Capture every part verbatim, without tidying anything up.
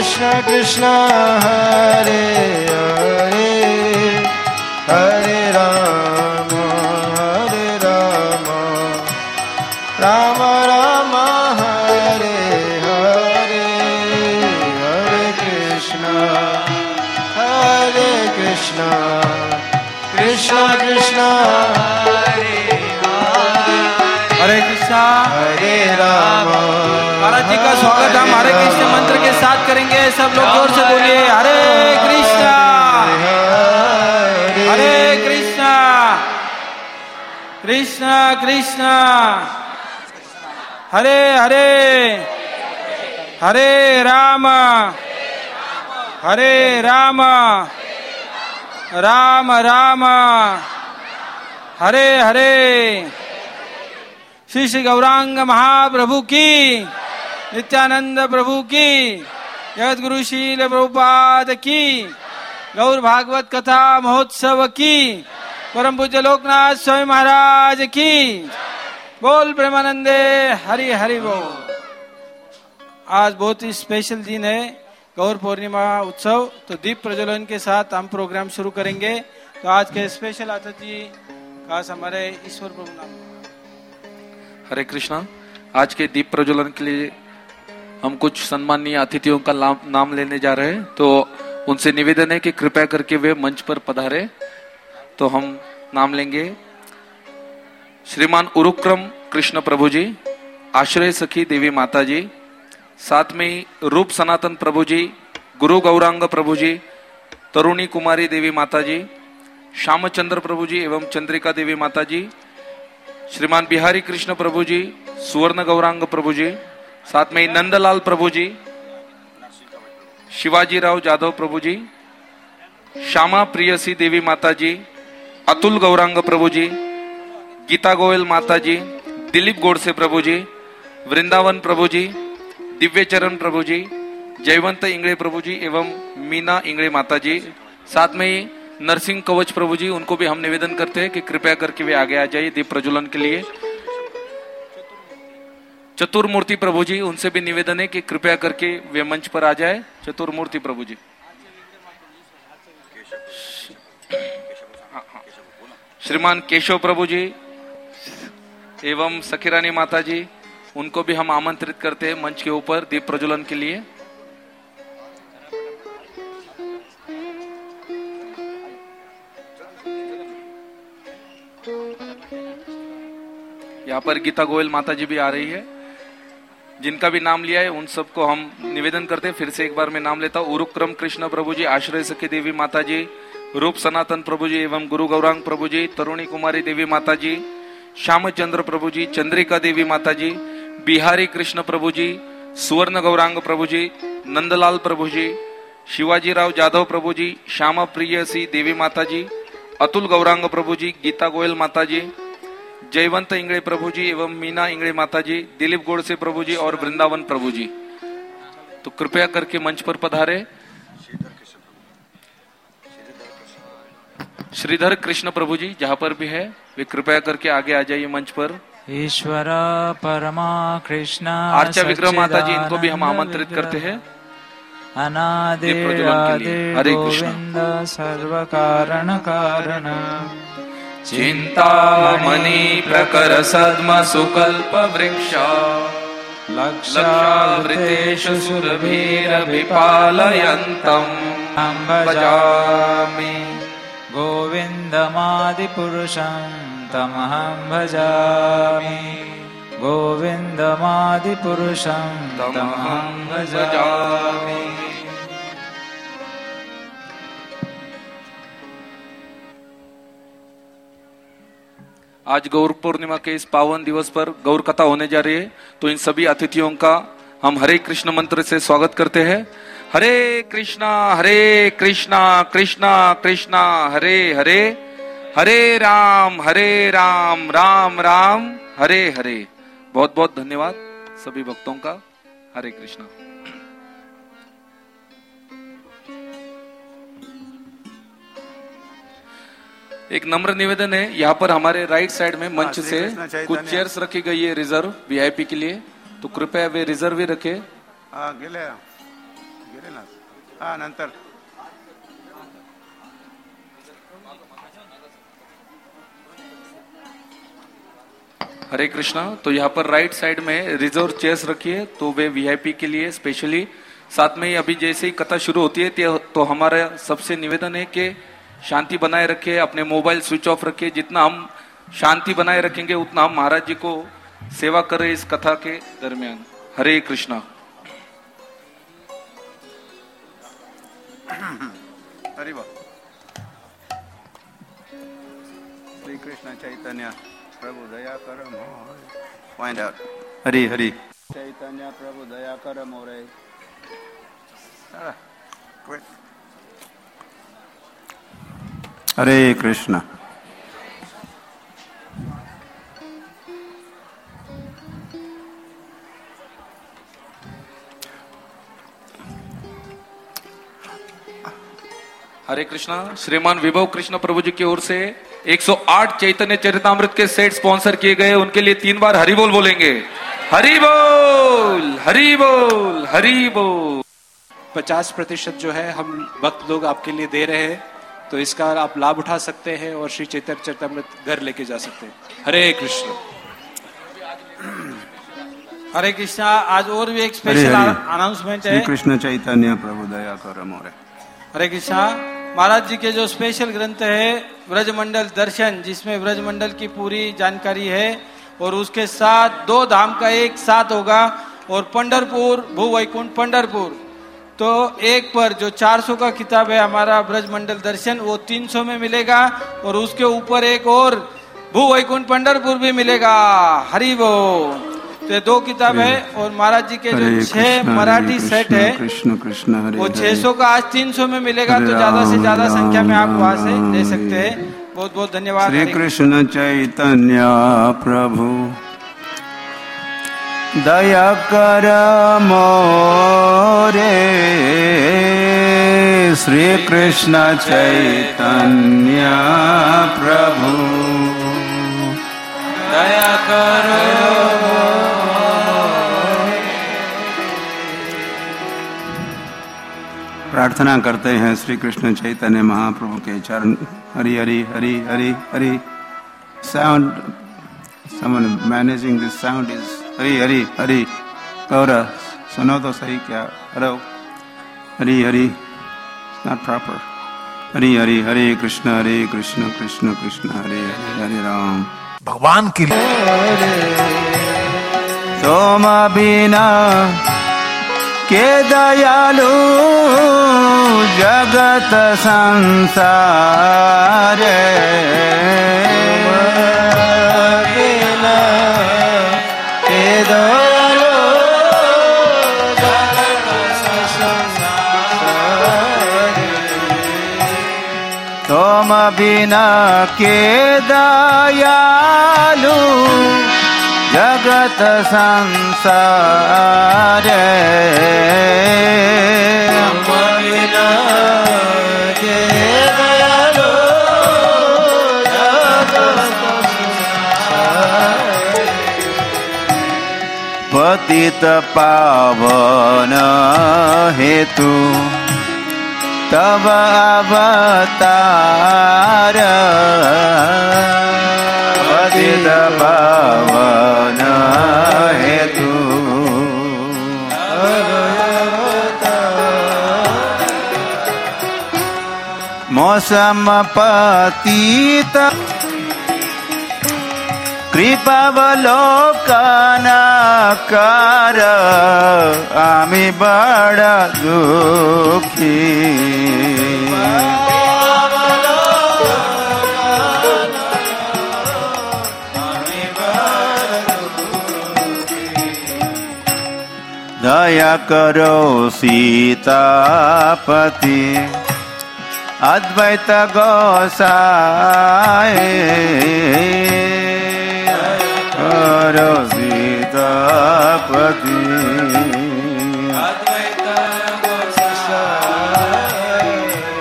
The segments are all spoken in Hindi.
Krishna Krishna Hare Hare Hare Rama Hare Rama Rama Rama Hare Hare Hare Krishna Hare Krishna Krishna Krishna Hare हरे कृष्णा हरे राम। महाराज जी का स्वागत हम हरे कृष्ण मंत्र के साथ करेंगे। सब लोग जोर से बोलिए हरे कृष्णा हरे कृष्णा कृष्णा कृष्णा हरे हरे हरे राम हरे राम राम राम हरे हरे। श्री श्री गौरांग महाप्रभु की, नित्यानंद प्रभु की, जगत गुरु शील प्रभुपाद की, गौर भागवत कथा महोत्सव की, परम पूज्य लोकनाथ स्वामी महाराज की, बोल प्रेमानंदे हरि हरि बोल। आज बहुत ही स्पेशल दिन है, गौर पूर्णिमा उत्सव। तो दीप प्रज्वलन के साथ हम प्रोग्राम शुरू करेंगे। तो आज के स्पेशल अतिथि खास हमारे ईश्वर प्रभु नाम। हरे कृष्णा। आज के दीप प्रज्वलन के लिए हम कुछ सम्माननीय अतिथियों का नाम लेने जा रहे हैं। तो उनसे निवेदन है कि कृपया करके वे मंच पर पधारे। तो हम नाम लेंगे श्रीमान उरुक्रम कृष्ण प्रभु जी, आश्रय सखी देवी माता जी, साथ में ही रूप सनातन प्रभु जी, गुरु गौरांग प्रभु जी, तरुणी कुमारी देवी माता जी, श्यामचंद्र प्रभु जी एवं चंद्रिका देवी माता जी, श्रीमान बिहारी कृष्ण प्रभु जी, सुवर्ण गौरांग प्रभु जी, साथ में नंदलाल प्रभु जी, शिवाजी राव जाधव प्रभु जी, श्यामा प्रियसी देवी माता जी, अतुल गौरांग प्रभु जी, गीता गोयल माता जी, दिलीप गोडसे प्रभु जी, वृंदावन प्रभु जी, दिव्यचरण प्रभु जी, जयवंत इंगड़े प्रभु जी एवं मीना इंगड़े माता जी, साथ में ही नरसिंह कवच प्रभु जी, उनको भी हम निवेदन करते हैं कि कृपया करके वे आगे आ जाइए दीप प्रज्वलन के लिए। चतुर्मूर्ति प्रभु जी, उनसे भी निवेदन है कि कृपया करके वे मंच पर आ जाए। चतुर्मूर्ति प्रभु जी, श्रीमान केशव प्रभु जी एवं सखीरानी माता जी, उनको भी हम आमंत्रित करते हैं मंच के ऊपर दीप प्रज्वलन के लिए। यहाँ पर गीता गोयल माता जी भी आ रही है। जिनका भी नाम लिया है उन सबको हम निवेदन करते हैं। फिर से एक बार मैं नाम लेता हूँ। उरुक्रम कृष्ण प्रभु जी, आश्रय सखी देवी माता जी, रूप सनातन प्रभु जी एवं गुरु गौरांग प्रभु जी, तरुणी कुमारी देवी माता जी, श्यामचंद्र प्रभु जी, चंद्रिका देवी माता जी, बिहारी कृष्ण प्रभु जी, सुवर्ण गौरांग प्रभु जी, नंदलाल प्रभु जी, शिवाजी राव जाधव प्रभु जी, श्यामा प्रियसी देवी माता जी, अतुल गौरांग प्रभु जी, गीता गोयल माता जी, जयवंत इंगड़े प्रभु जी एवं मीना इंगड़े माता जी, दिलीप गोडसे प्रभु जी और वृंदावन प्रभु जी। तो कृपया करके मंच पर पधारे। श्रीधर कृष्ण प्रभु जी जहाँ पर भी है वे कृपया करके आगे आ जाइए मंच पर। ईश्वर परमा कृष्ण आर्चा विग्रह माता जी, इनको भी हम आमंत्रित करते हैं अनादि हरे कृष्ण। सर्व कारण कारण चिंतामणि प्रकर सद्म सुकल्प वृक्ष लक्षावृतेषु सुरभिरभिपालयन्तम् भजामि गोविन्दमादिपुरुषं तमहं भजामि गोविन्दमादिपुरुषं तमहं भजामि। आज गौर पूर्णिमा के इस पावन दिवस पर गौर कथा होने जा रही है। तो इन सभी अतिथियों का हम हरे कृष्ण मंत्र से स्वागत करते हैं। हरे कृष्णा हरे कृष्णा कृष्णा कृष्णा हरे हरे, हरे राम हरे राम राम राम हरे हरे। बहुत बहुत धन्यवाद सभी भक्तों का। हरे कृष्णा। एक नम्र निवेदन है, यहाँ पर हमारे राइट साइड में मंच से कुछ चेयर्स रखी गई है रिजर्व वीआईपी के लिए, तो कृपया वे रिजर्व ही रखे। हाँ गेले गेले ना हा नंतर हरे कृष्णा। तो यहाँ पर राइट साइड में रिजर्व चेयर्स रखिए, तो वे वीआईपी के लिए स्पेशली। साथ में ही अभी जैसे ही कथा शुरू होती है तो हमारा सबसे निवेदन है कि शांति बनाए रखिए, अपने मोबाइल स्विच ऑफ रखिए। जितना हम शांति बनाए रखेंगे उतना हम महाराज जी को सेवा कर रहे इस कथा के दरमियान। हरे कृष्णा। हरि बोल। श्री कृष्ण चैतन्य प्रभु दया कर मोरे। Find out. हरि हरि चैतन्य प्रभु दया कर मोरे। हरे कृष्ण। हरे कृष्णा। श्रीमान विभव कृष्ण प्रभु जी की ओर से एक सौ आठ चैतन्य चरितामृत के सेट स्पॉन्सर किए गए, उनके लिए तीन बार हरि बोल बोलेंगे। हरि बोल, हरि बोल, हरि बोल। पचास प्रतिशत जो है हम भक्त लोग आपके लिए दे रहे हैं, तो इसका आप लाभ उठा सकते हैं और श्री चैतन्य चरितामृत घर लेके जा सकते हैं। हरे कृष्ण। हरे कृष्णा। आज और भी एक स्पेशल अनाउंसमेंट है। श्री कृष्ण चैतन्य प्रभु दया कर मोरे। हरे कृष्णा। महाराज जी के जो स्पेशल ग्रंथ है ब्रजमंडल दर्शन, जिसमें ब्रजमंडल की पूरी जानकारी है, और उसके साथ दो धाम का एक साथ होगा, और पंढरपुर भू वैकुंठ पंढरपुर। तो एक पर जो चार सौ का किताब है हमारा ब्रजमंडल दर्शन, वो तीन सौ में मिलेगा, और उसके ऊपर एक और भू वैकुंठ पंढरपुर भी मिलेगा। हरि बोल। तो ये दो किताब है, और महाराज जी के जो छह मराठी सेट है कृष्ण कृष्ण हरे वो छह सौ का आज तीन सौ में मिलेगा। तो ज्यादा से ज्यादा संख्या में आप वहां से ले सकते हैं। बहुत बहुत धन्यवाद। श्री कृष्ण चैतन्य प्रभु दया कर मोरे। श्री कृष्ण चैतन्य प्रभु दया कर। प्रार्थना करते हैं श्री कृष्ण चैतन्य महाप्रभु के चरण। Hari Hari Hari Hari Hari. Sound, someone managing this sound is Hari Hari Hari. और सुनो तो सही क्या? Hello. Hari Hari not proper. Hari Hari Hare Krishna Hare Krishna Krishna Krishna Hare Hare Hare Ram. भगवान की सोम बिना के दयालु जगत संसार। के दयालु जगत संसार। तुम बिना के दयालु जगत संसार। पतित पावन हेतु तब अवतार। पतित पावन हेतु मौसम पतित कृपावलोकन कर। आमी बड़ा दुखी। दया करो सीतापति अद्वैत गोसाई। करो सीतापति अद्वैत गोसाई।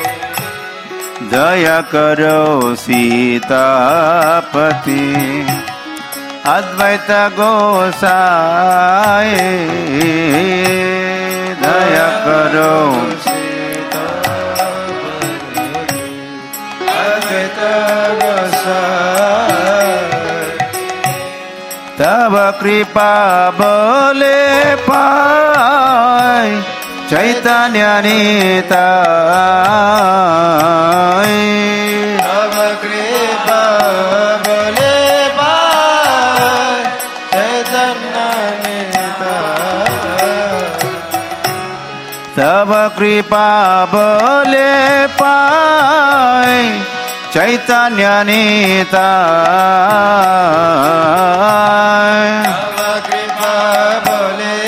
दया करो सीतापति अद्वैत गोसाई। दया करो कृपा बोले पाय चैतन्य निताय तव कृपा बोले पाय चैतन्य निताय तव कृपा बोले पाय चैतन्य निताय तव कृपा बोले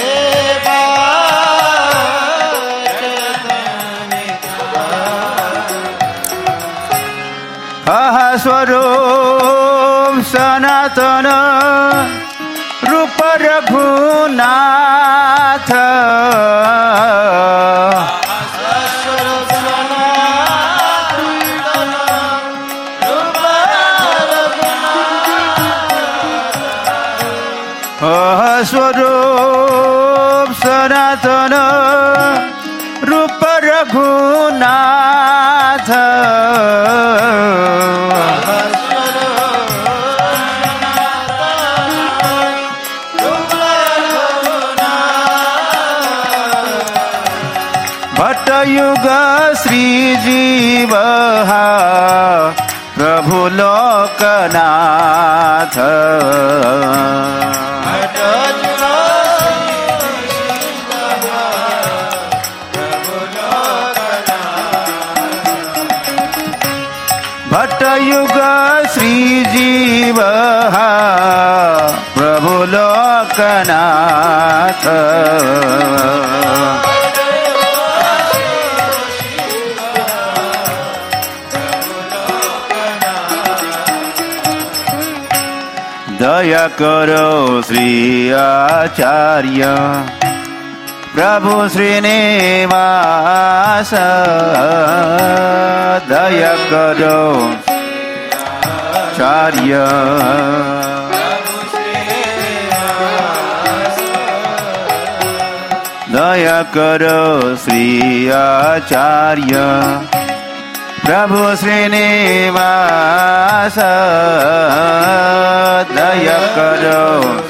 पाय चैतन्य निताय कह स्वरूप सनातन रूप रघुनाथ स्वरूप सनातन रूप रघुनाथ भट्टयुग श्री जीव प्रभु लोकनाथ भट्टयुग श्री जीव प्रभु लोकनाथ दया करो श्री आचार्य प्रभु श्रीनिवास दया करो आचार्य दया करो श्री आचार्य प्रभु श्रीनिवास दया करो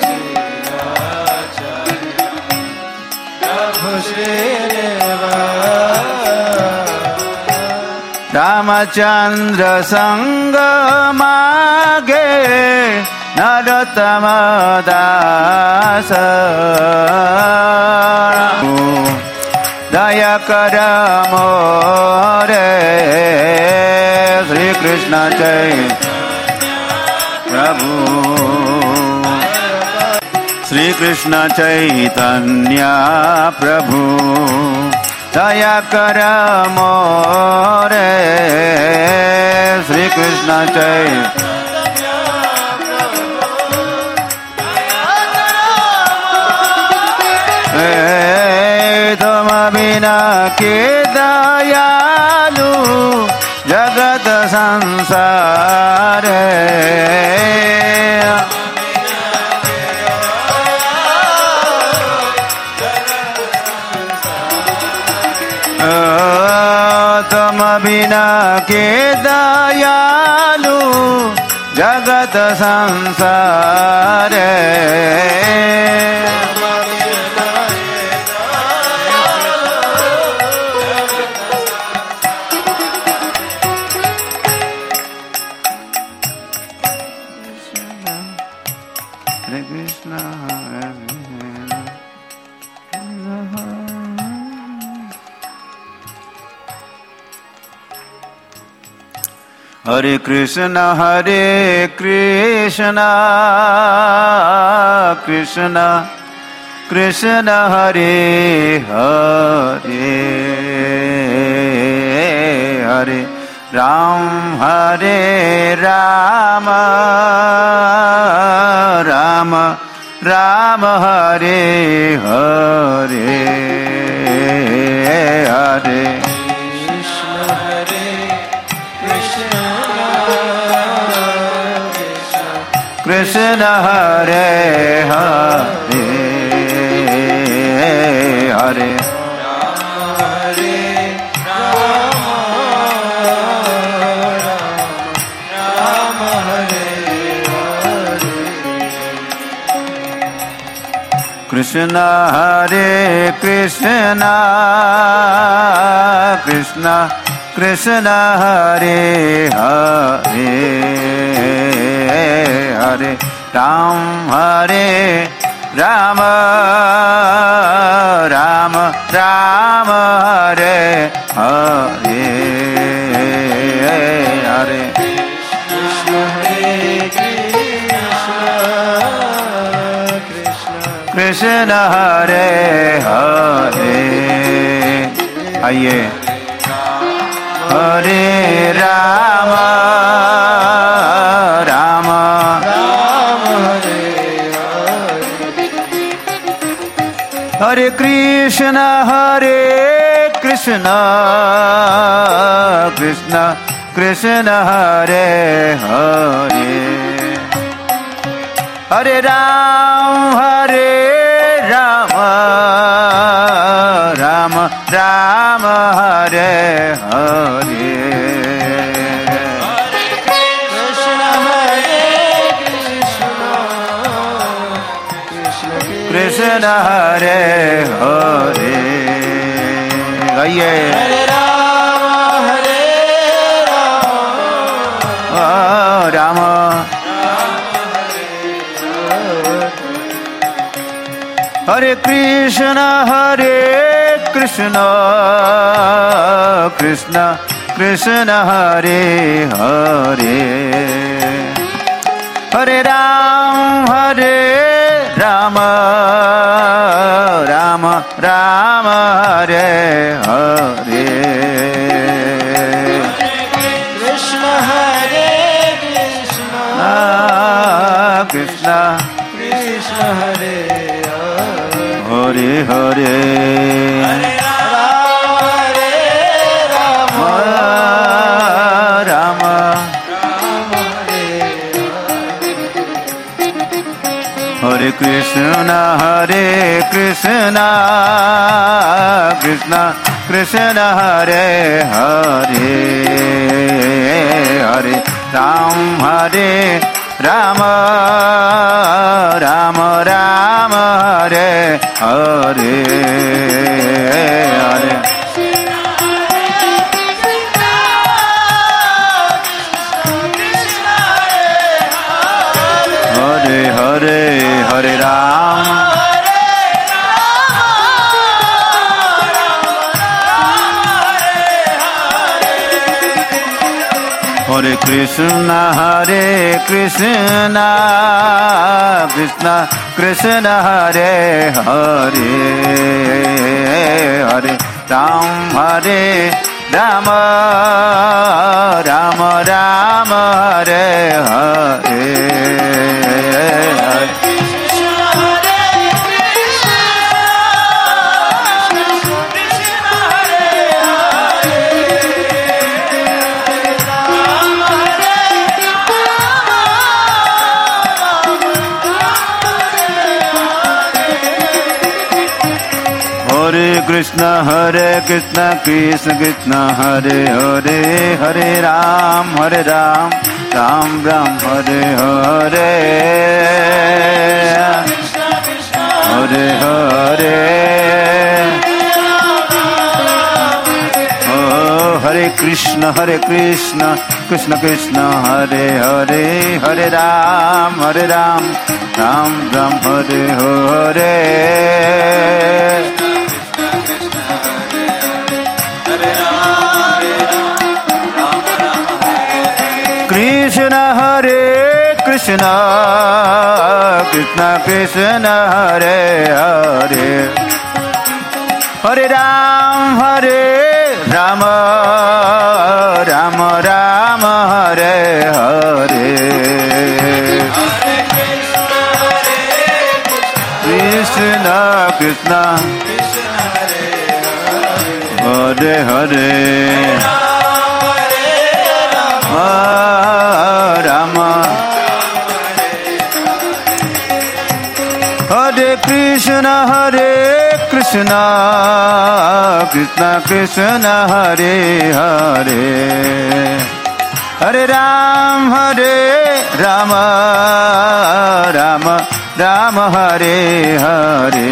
रामचंद्र संग मागे नरोत्तम दास दया कर मोरे श्री कृष्ण चैतन्य प्रभु श्री कृष्ण चैतन्य प्रभु दया कर मोरे श्री कृष्ण चैतन्य तुम बिना के दयालु जगत संसार तुम बिना के दयालु जगत संसार हरे कृष्ण हरे कृष्ण कृष्ण कृष्ण हरे हरे हरे राम हरे राम राम राम हरे हरे हरे कृष्ण हरे हरे हरे कृष्ण हरे कृष्ण कृष्ण कृष्ण हरे हरे हरे राम हरे राम राम राम हरे हरे हरे कृष्ण हरे कृष्ण कृष्ण हरे हरे आइए हरे राम राम राम हरे हरे कृष्ण हरे कृष्ण कृष्ण कृष्ण हरे हरे हरे राम हरे राम राम राम हरे हरे कृष्ण हरे कृष्ण कृष्ण हरे हरे गाइए हरे राम हरे राम राम हरे कृष्ण हरे कृष्ण कृष्ण कृष्ण हरे हरे हरे राम हरे राम राम राम हरे हरे कृष्ण हरे कृष्ण कृष्ण कृष्ण हरे हरे हरे राम हरे राम राम राम हरे हरे कृष्ण हरे कृष्ण कृष्ण कृष्ण हरे हरे हरे राम हरे राम राम राम हरे हरे हरे हरे हरे हरे राम हरे कृष्ण हरे कृष्ण कृष्ण कृष्ण हरे हरे हरे राम हरे राम राम राम हरे हरे हरे हरे कृष्ण हरे कृष्ण कृष्ण कृष्ण हरे हरे हरे राम हरे राम राम राम हरे हरे हरे हरे ओ हरे कृष्ण हरे कृष्ण कृष्ण कृष्ण हरे हरे हरे राम हरे राम राम राम हरे हरे कृष्ण हरे कृष्ण कृष्ण कृष्ण हरे हरे हरे राम हरे राम राम राम हरे हरे कृष्ण कृष्ण हरे हरे राम हरे कृष्ण हरे कृष्ण कृष्ण कृष्ण हरे हरे हरे राम हरे Ram Ram Ram Hare Hare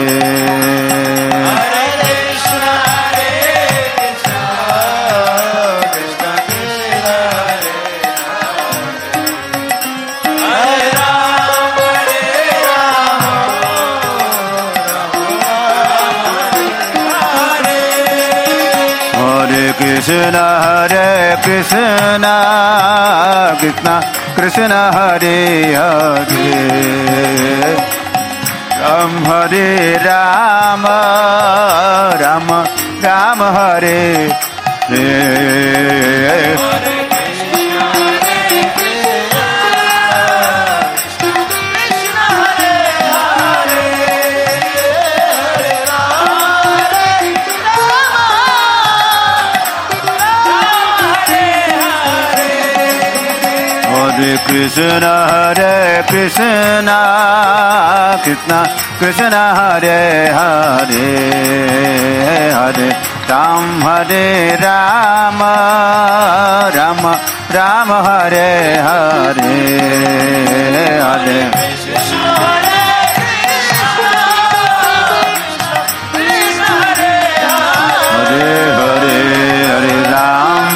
Krishna Hare Krishna Krishna Krishna Hare Hare Ram Hare Rama Rama Rama Hare Hare Krishna Hare Krishna Krishna Krishna Hare Hare Hare Ram Hare Rama Rama Rama Hare Hare Hare Hare Hare Hare Ram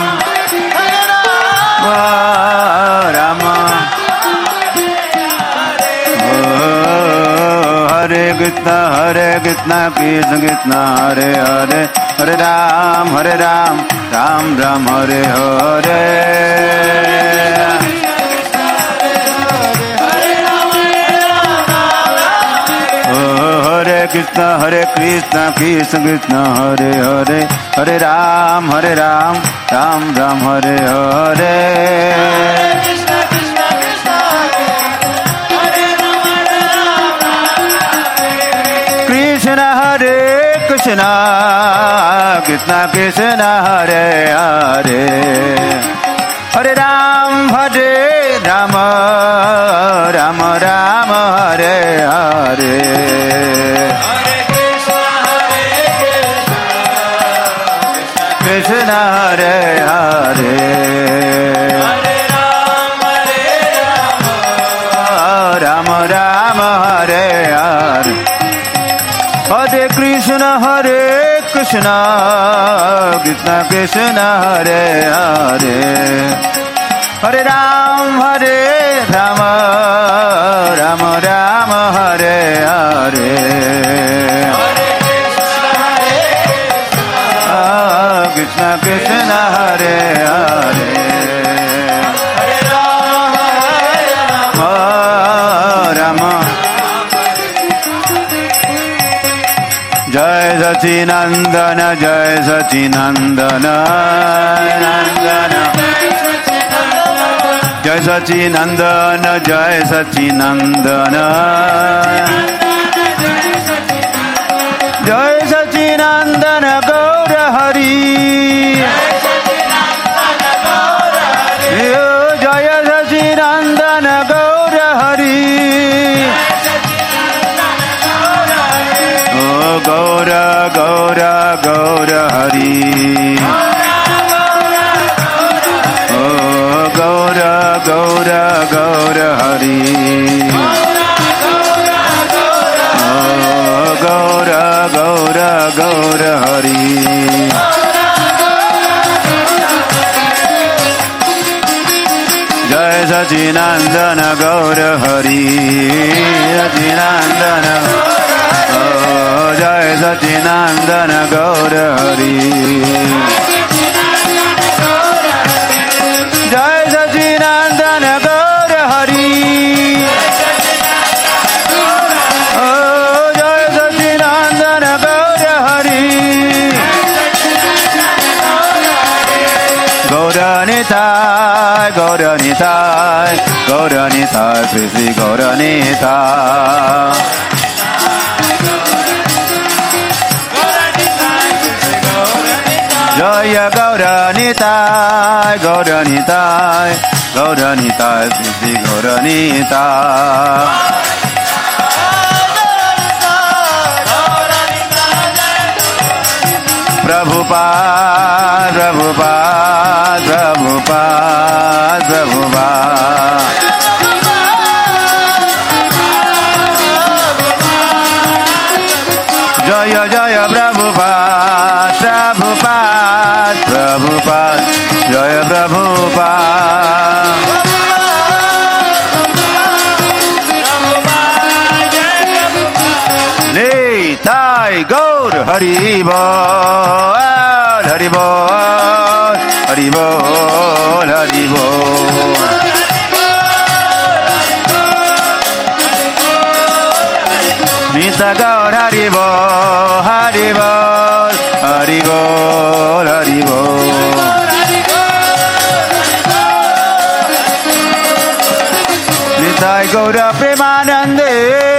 Hare Krishna Hare Krishna Krishna Krishna Hare Hare Hare Ram Hare Ram Ram Ram Hare Hare Hare Krishna Hare Krishna Krishna Krishna Hare Hare Hare Ram Hare Ram Ram Ram Hare Hare Krishna Hare Krishna Krishna Krishna Hare Hare Hare Ram Hare Rama Rama Rama Hare Hare Krishna Hare Hare Rama Rama Hare Hare Hare Krishna Hare Krishna Krishna Krishna Hare Hare Hare Ram Hare Rama Rama Rama Hare Hare Krishna Krishna Hare Hare Rama Jai Sacinandana Jai Sacinandana Nandana Jai Sacinandana Jai Sacinandana Jai Sacinandana Gaura Hari Jai Sacinandana Gaura Hari Gaura Gaura Gaura Hari Oh Gaura Gaura Gaura Hari Oh Gaura Gaura Gaura Hari Jai Sacinandana Gaura Hari Sacinandana Oh Jai Sacinandana Gaura Hari Jai Sacinandana Gaura Hari Oh Jai Sacinandana Gaura Hari Gaura Nitai Gaura Nitai Gaura Nitai Sri Sri Gaura Nitai Jaya Gaura Nitai Gaura Nitai Gaura Nitai Sri Gaura Nitai Prabhupada Prabhupada Prabhupada Prabhupada Prabhupada जय प्रभुपाद निताय गौर हरि बोल हरि बोल हरि बोल हरि बोल निताय गौर हरि बोल हरि बोल हरि बोल हरि बोल निताय गौर प्रेमानंदे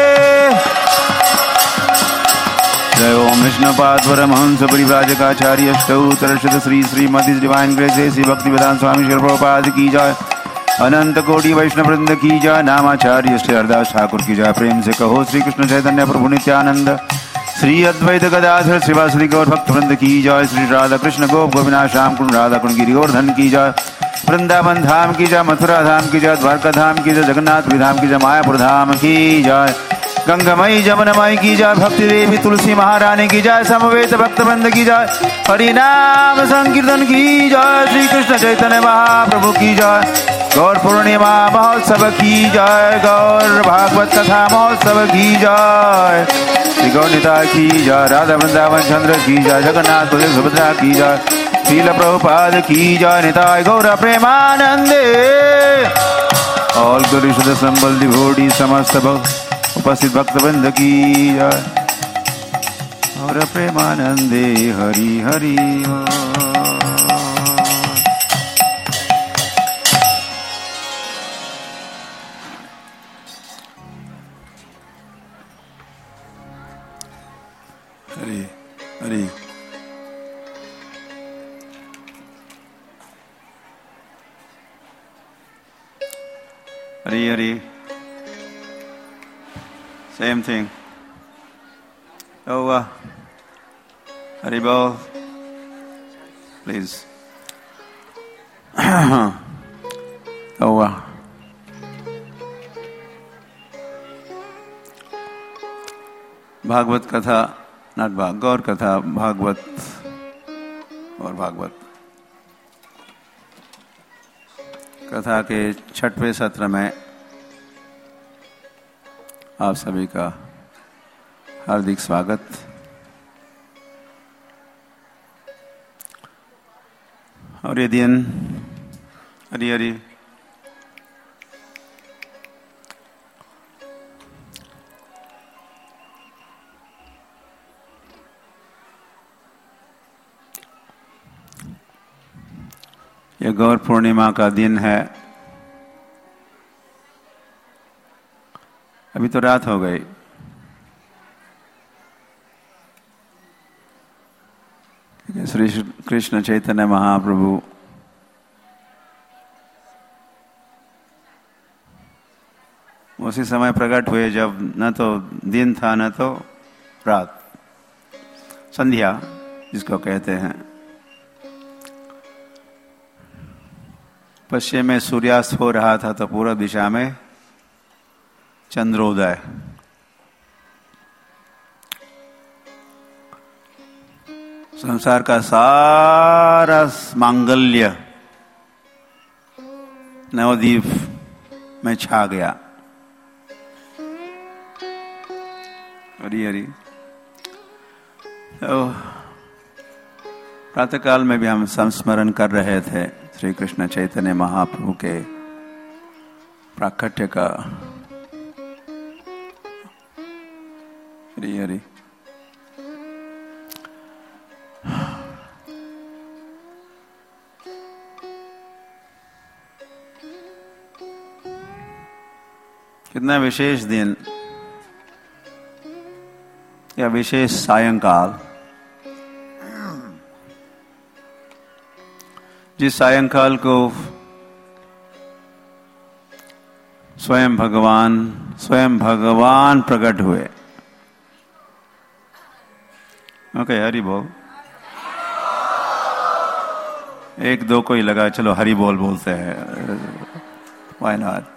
जय ओम विष्णुपाद परमहंस परिव्राजकाचार्य अष्टोत्तर श्री श्रीमती डिवाइन ग्रेस श्री भक्ति वेदांत स्वामी श्री प्रभुपाद की जय अनंत कोटि वैष्णव वृंद की जय नामाचार्य श्री हरदास ठाकुर की जय प्रेम से कहो श्री कृष्ण चैतन्य प्रभु नित्यानंद श्री अद्वैत गदाधर श्रीवासुदेव गौर भक्त वृंद की जय श्री राधा कृष्ण गोप गोविंद श्याम कुंड राधा कुंड गिरि गोवर्धन की जय वृंदावन धाम की जय मथुरा धाम की जय द्वारका धाम की जय जगन्नाथ धाम की जय मायापुर धाम की जय गंगामयी जमुनामयी की जय भक्ति देवी तुलसी महारानी की जय समवेत भक्त वृंद की जय हरिनाम संकीर्तन की जय श्री कृष्ण चैतन्य महाप्रभु की जय गौर पूर्णिमा महोत्सव की जय गौर भागवत कथा महोत्सव की जय श्री गौरनिताय की जय राधा वृंदावन चंद्र की जय जगन्नाथ बलदेव सुभद्रा की जय श्रील प्रभुपाद की जय निताय गौर प्रेमानंदे ऑल गुरु शुद्ध संबल डिवोटी समस्त भक्त उपस्थित भक्तवृंद की जय और प्रेमानंदे Hari Hari Hari Hari Hari Hari Same thing. Over. Haribol. Please. Over. Bhagavat कथा नट भाग गौर कथा भागवत और भागवत कथा के छठवें सत्र में आप सभी का हार्दिक स्वागत। और ये दिन हरि हरि ये गौर पूर्णिमा का दिन है। अभी तो रात हो गई। श्री कृष्ण चैतन्य महाप्रभु उसी समय प्रकट हुए जब न तो दिन था न तो रात, संध्या जिसको कहते हैं। पश्चिम में सूर्यास्त हो रहा था तो पूर्व दिशा में चंद्रोदय। संसार का सारा मांगल्य नवद्वीप में छा गया। हरि हरि। तो प्रातःकाल में भी हम संस्मरण कर रहे थे श्री कृष्ण चैतन्य महाप्रभु के प्राकट्य का। हरि हरि। कितना विशेष दिन या विशेष सायंकाल, जिस सायंकाल को स्वयं भगवान स्वयं भगवान प्रकट हुए। ओके, हरि बोल। एक दो को ही लगा चलो हरि बोल बोलते हैं, व्हाई नॉट।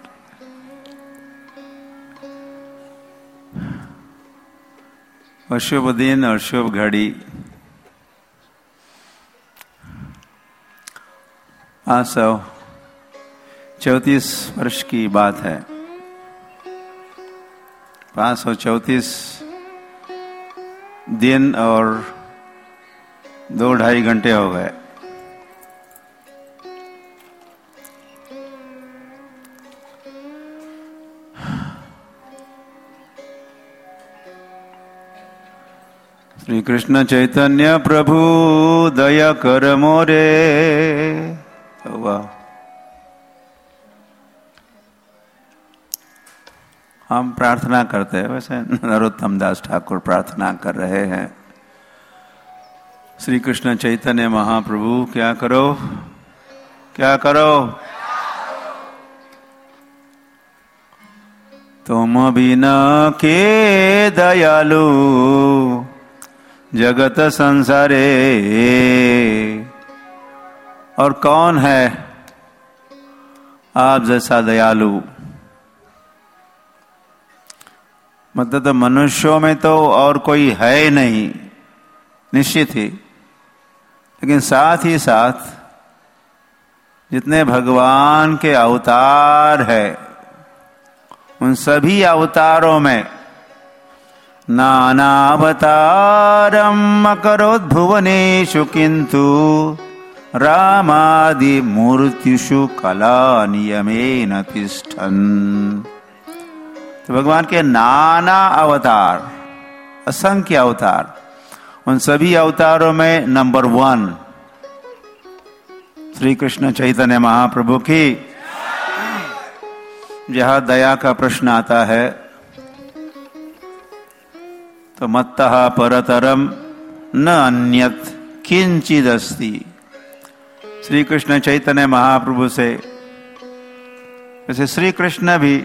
और शुभ दिन और शुभ घड़ी पाँच सौ चौतीस वर्ष की बात है। पाँच सौ चौतीस दिन और दो ढाई घंटे हो गए। श्री कृष्ण चैतन्य प्रभु दया कर मोरे। वाह, हम प्रार्थना करते हैं, वैसे नरोत्तम दास ठाकुर प्रार्थना कर रहे हैं। श्री कृष्ण चैतन्य महाप्रभु क्या करो, क्या करो, तुम बिना के दयालु जगत संसारे। और कौन है आप जैसा दयालु? मतलब तो मनुष्यों में तो और कोई है ही नहीं, निश्चित ही, लेकिन साथ ही साथ जितने भगवान के अवतार है उन सभी अवतारों में नानावतारम अकरोत् भुवनेषु किंतु रामादि मूर्तिषु कला नियमेन तिष्ठन्। तो भगवान के नाना अवतार, असंख्य अवतार, उन सभी अवतारों में नंबर वन श्री कृष्ण चैतन्य महाप्रभु की। जहां दया का प्रश्न आता है तो मत्तः परतरम न अन्यत किंचिद अस्ति। श्री कृष्ण चैतन्य महाप्रभु से, वैसे श्री कृष्ण भी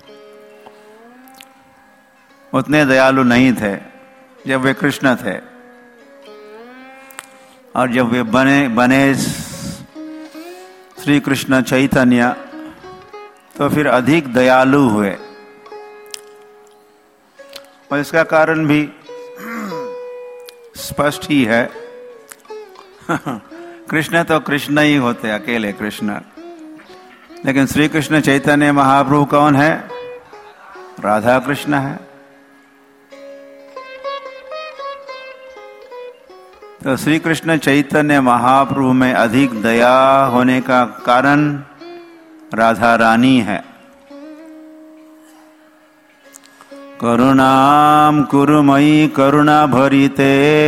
उतने दयालु नहीं थे जब वे कृष्ण थे, और जब वे बने बने श्री कृष्ण चैतन्य तो फिर अधिक दयालु हुए। और इसका कारण भी स्पष्ट ही है। कृष्ण तो कृष्ण ही होते, अकेले कृष्ण, लेकिन श्री कृष्ण चैतन्य महाप्रभु कौन है? राधा कृष्ण है। तो श्री कृष्ण चैतन्य महाप्रभु में अधिक दया होने का कारण राधा रानी है। करुणाम कुरुमयी करुणा भरिते,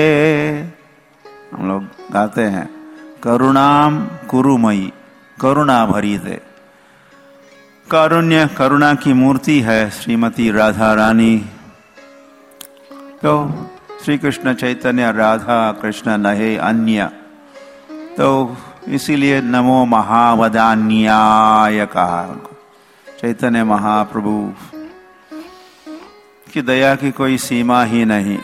हम लोग गाते हैं, करुणाम कुरुमयी करुणा भरिते। कारुण्य, करुणा की मूर्ति है श्रीमती राधा रानी। तो श्री कृष्ण चैतन्य राधा कृष्ण नहे अन्य, तो इसीलिए नमो महावदान्याय कहा उनको। चैतन्य महाप्रभु की दया की कोई सीमा ही नहीं।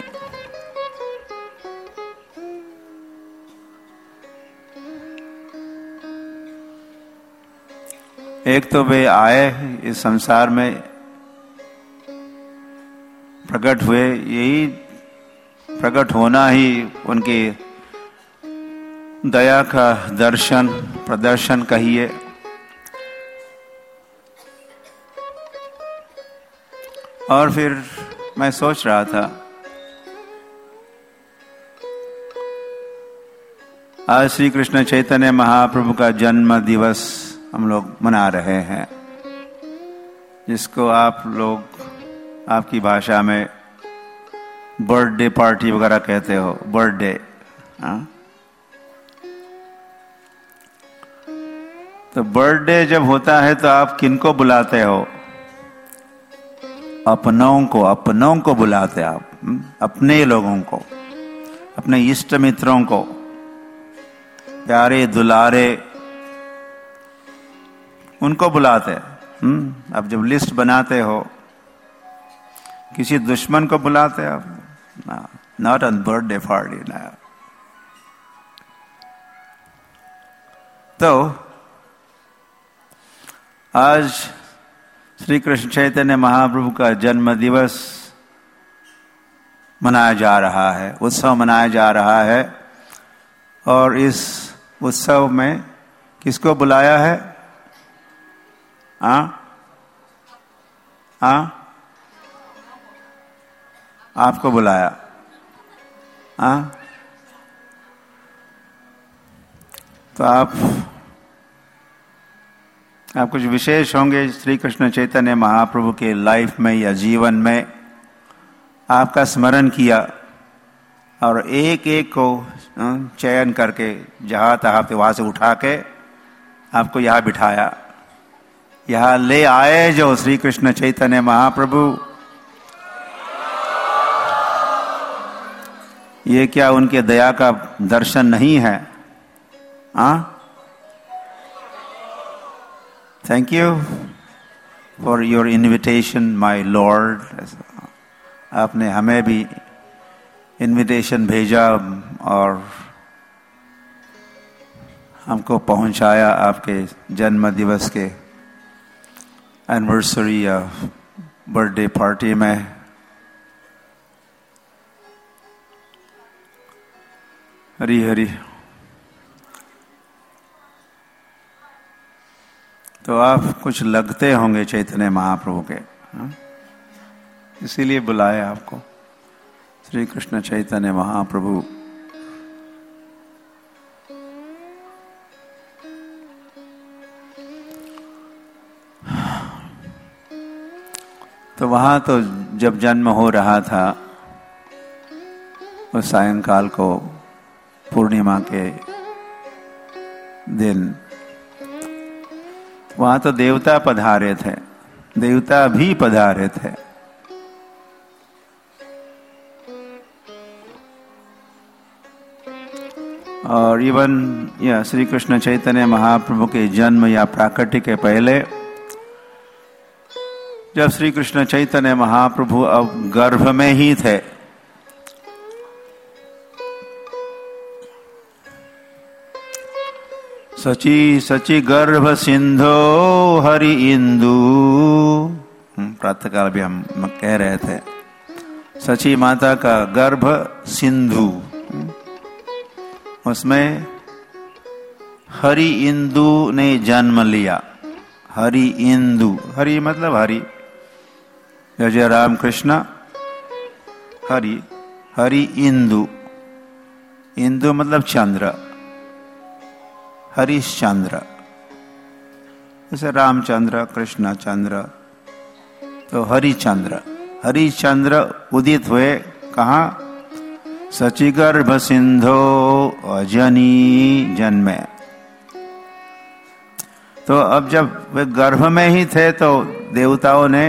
एक तो वे आए इस संसार में, प्रकट हुए, यही प्रकट होना ही उनकी दया का दर्शन प्रदर्शन कहिए। और फिर मैं सोच रहा था, आज श्री कृष्ण चैतन्य महाप्रभु का जन्म दिवस हम लोग मना रहे हैं, जिसको आप लोग आपकी भाषा में बर्थडे पार्टी वगैरह कहते हो, बर्थडे। हाँ, तो बर्थडे जब होता है तो आप किनको बुलाते हो? अपनों को, अपनों को बुलाते आप, अपने लोगों को, अपने इष्ट मित्रों को, प्यारे दुलारे, उनको बुलाते। हम्म अब जब लिस्ट बनाते हो, किसी दुश्मन को बुलाते आप? नॉट ऑन बर्थडे पार्टी ना। तो आज श्री कृष्ण चैतन्य महाप्रभु का जन्म दिवस मनाया जा रहा है, उत्सव मनाया जा रहा है। और इस उत्सव में किसको बुलाया है? हाँ हाँ, आपको बुलाया। हाँ, तो आप आप कुछ विशेष होंगे श्री कृष्ण चैतन्य महाप्रभु के लाइफ में या जीवन में, आपका स्मरण किया और एक एक को चयन करके जहाँ तहाँ पे वहाँ से उठा के आपको यहाँ बिठाया, यहाँ ले आए जो श्री कृष्ण चैतन्य महाप्रभु। ये क्या उनके दया का दर्शन नहीं है? हाँ, thank you for your invitation my lord. आपने हमें भी इन्विटेशन भेजा और हमको पहुंचाया आपके जन्म दिवस के एनिवर्सरी या बर्थडे पार्टी में। हरी हरी। तो आप कुछ लगते होंगे चैतन्य महाप्रभु के, हाँ? इसीलिए बुलाया आपको श्री कृष्ण चैतन्य महाप्रभु। तो वहां तो जब जन्म हो रहा था उस सायंकाल को, पूर्णिमा के दिन, वहां तो देवता पधारे थे, देवता भी पधारे थे। और इवन या श्री कृष्ण चैतन्य महाप्रभु के जन्म या प्राकट्य के पहले, जब श्री कृष्ण चैतन्य महाप्रभु अब गर्भ में ही थे, सची सची गर्भ सिंधो हरि इंदु, प्रातःकाल भी हम कह रहे थे, सची माता का गर्भ सिंधु, उसमें हरि इंदु ने जन्म लिया। हरि इंदु, हरि मतलब हरि, जय राम कृष्ण हरि, हरि इंदु, इंदु मतलब चंद्र, हरिश्चंद्र, जैसे रामचंद्र कृष्ण चंद्र, तो हरिचंद्र, हरिचंद्र उदित हुए कहाँ? सचिगर्भ सिंधो अजनी जन्मे। तो अब जब वे गर्भ में ही थे तो देवताओं ने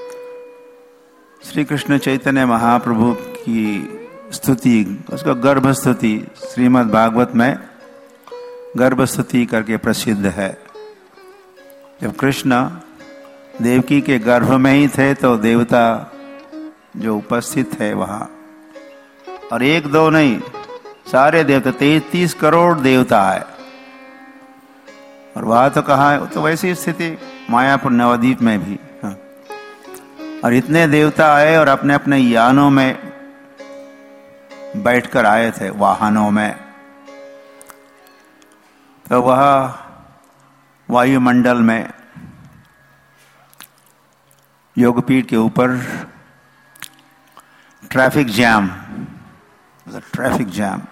श्री कृष्ण चैतन्य महाप्रभु की स्तुति, उसको गर्भ स्तुति, श्रीमद् भागवत में गर्भ स्तुति करके प्रसिद्ध है। जब कृष्ण देवकी के गर्भ में ही थे तो देवता जो उपस्थित थे वहां, और एक दो नहीं, सारे देवता, तैतीस करोड़ देवता आए। और वहां तो कहा, तो वैसी स्थिति मायापुर नवद्वीप में भी, हाँ। और इतने देवता आए और अपने अपने यानों में बैठकर आए थे, वाहनों में। तो वह वायुमंडल में योगपीठ के ऊपर ट्रैफिक जैम, ट्रैफिक जैम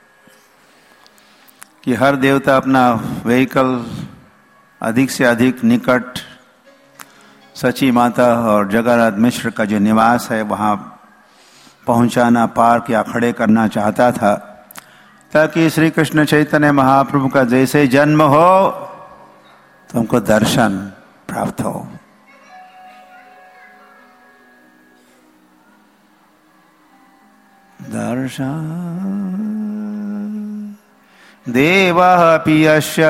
कि हर देवता अपना व्हीकल अधिक से अधिक निकट सची माता और जगन्नाथ मिश्र का जो निवास है वहां पहुंचाना, पार्क या खड़े करना चाहता था, ताकि श्री कृष्ण चैतन्य महाप्रभु का जैसे जन्म हो तो हमको दर्शन प्राप्त हो। दर्शन देवः अपि यस्य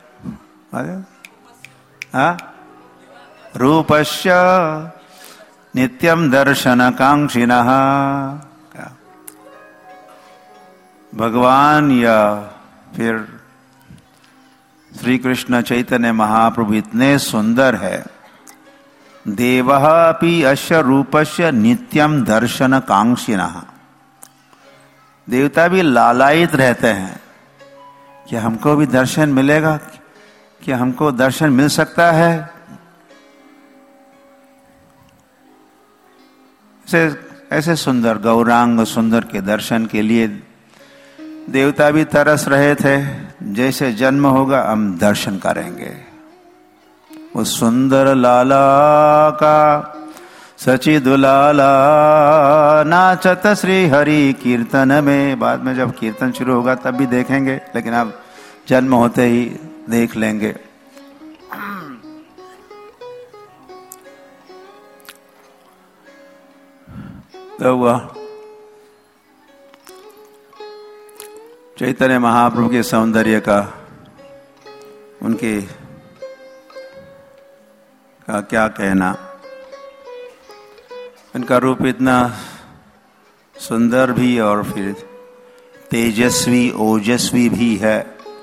रूपस्य नित्यं दर्शनकांक्षिणः। भगवान या फिर श्री कृष्ण चैतन्य महाप्रभु इतने सुंदर है। देवः अपि अस्य रूपस्य नित्यं दर्शनकांक्षिणः। देवता भी लालायित रहते हैं कि हमको भी दर्शन मिलेगा, कि हमको दर्शन मिल सकता है। ऐसे ऐसे सुंदर गौरांग सुंदर के दर्शन के लिए देवता भी तरस रहे थे। जैसे जन्म होगा हम दर्शन करेंगे उस सुंदर लाला का। सचिदुलाला नाचत श्री हरि कीर्तन में। बाद में जब कीर्तन शुरू होगा तब भी देखेंगे, लेकिन अब जन्म होते ही देख लेंगे। तो वह चैतन्य महाप्रभु के सौंदर्य का, उनके का क्या कहना। उनका रूप इतना सुंदर भी और फिर तेजस्वी ओजस्वी भी है।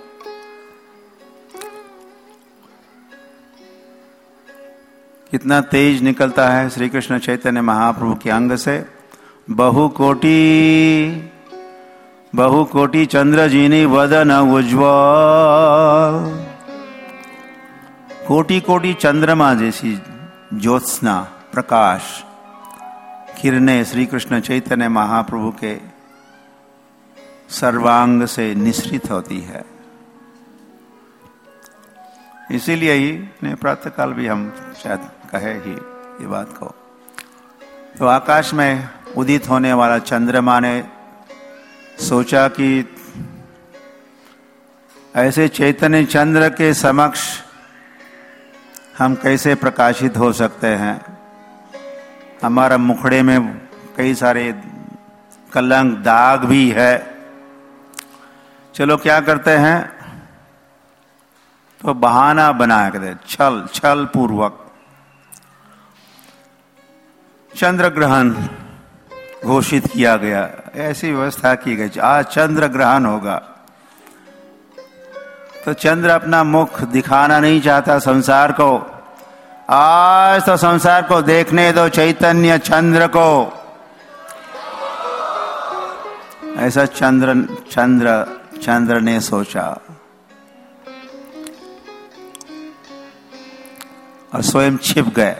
कितना तेज निकलता है श्री कृष्ण चैतन्य महाप्रभु के अंग से। बहु कोटि बहु कोटि चंद्र जीनी वदन उज्ज्वल। कोटि कोटि चंद्रमा जैसी ज्योत्सना प्रकाश किरणें श्री कृष्ण चैतन्य महाप्रभु के सर्वांग से निसृत होती है। इसीलिए ही ने प्रातःकाल भी हम शायद कहे ही ये बात को। तो आकाश में उदित होने वाला चंद्रमा ने सोचा कि ऐसे चैतन्य चंद्र के समक्ष हम कैसे प्रकाशित हो सकते हैं। हमारा मुखड़े में कई सारे कलंक दाग भी है। चलो क्या करते हैं, तो बहाना बना के छल छल पूर्वक चंद्र ग्रहण घोषित किया गया। ऐसी व्यवस्था की गई आज चंद्र ग्रहण होगा। तो चंद्र अपना मुख दिखाना नहीं चाहता संसार को। आज तो संसार को देखने दो चैतन्य चंद्र को। ऐसा चंद्र चंद्र चंद्र ने सोचा और स्वयं छिप गए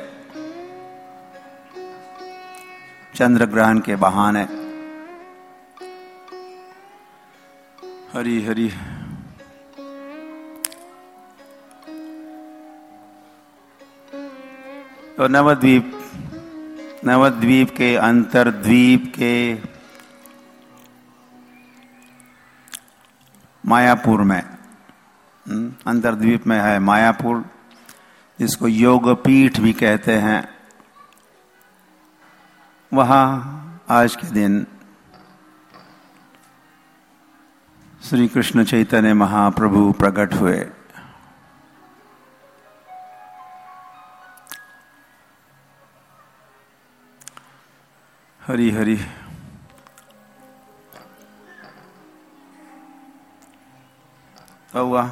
चंद्र ग्रहण के बहाने। हरि हरि। तो नवद्वीप नवद्वीप के अंतर्द्वीप के मायापुर में, अंतर्द्वीप में है मायापुर, जिसको योगपीठ भी कहते हैं। वहाँ आज के दिन श्री कृष्ण चैतन्य महाप्रभु प्रकट हुए। हरि हरि। तो हुआ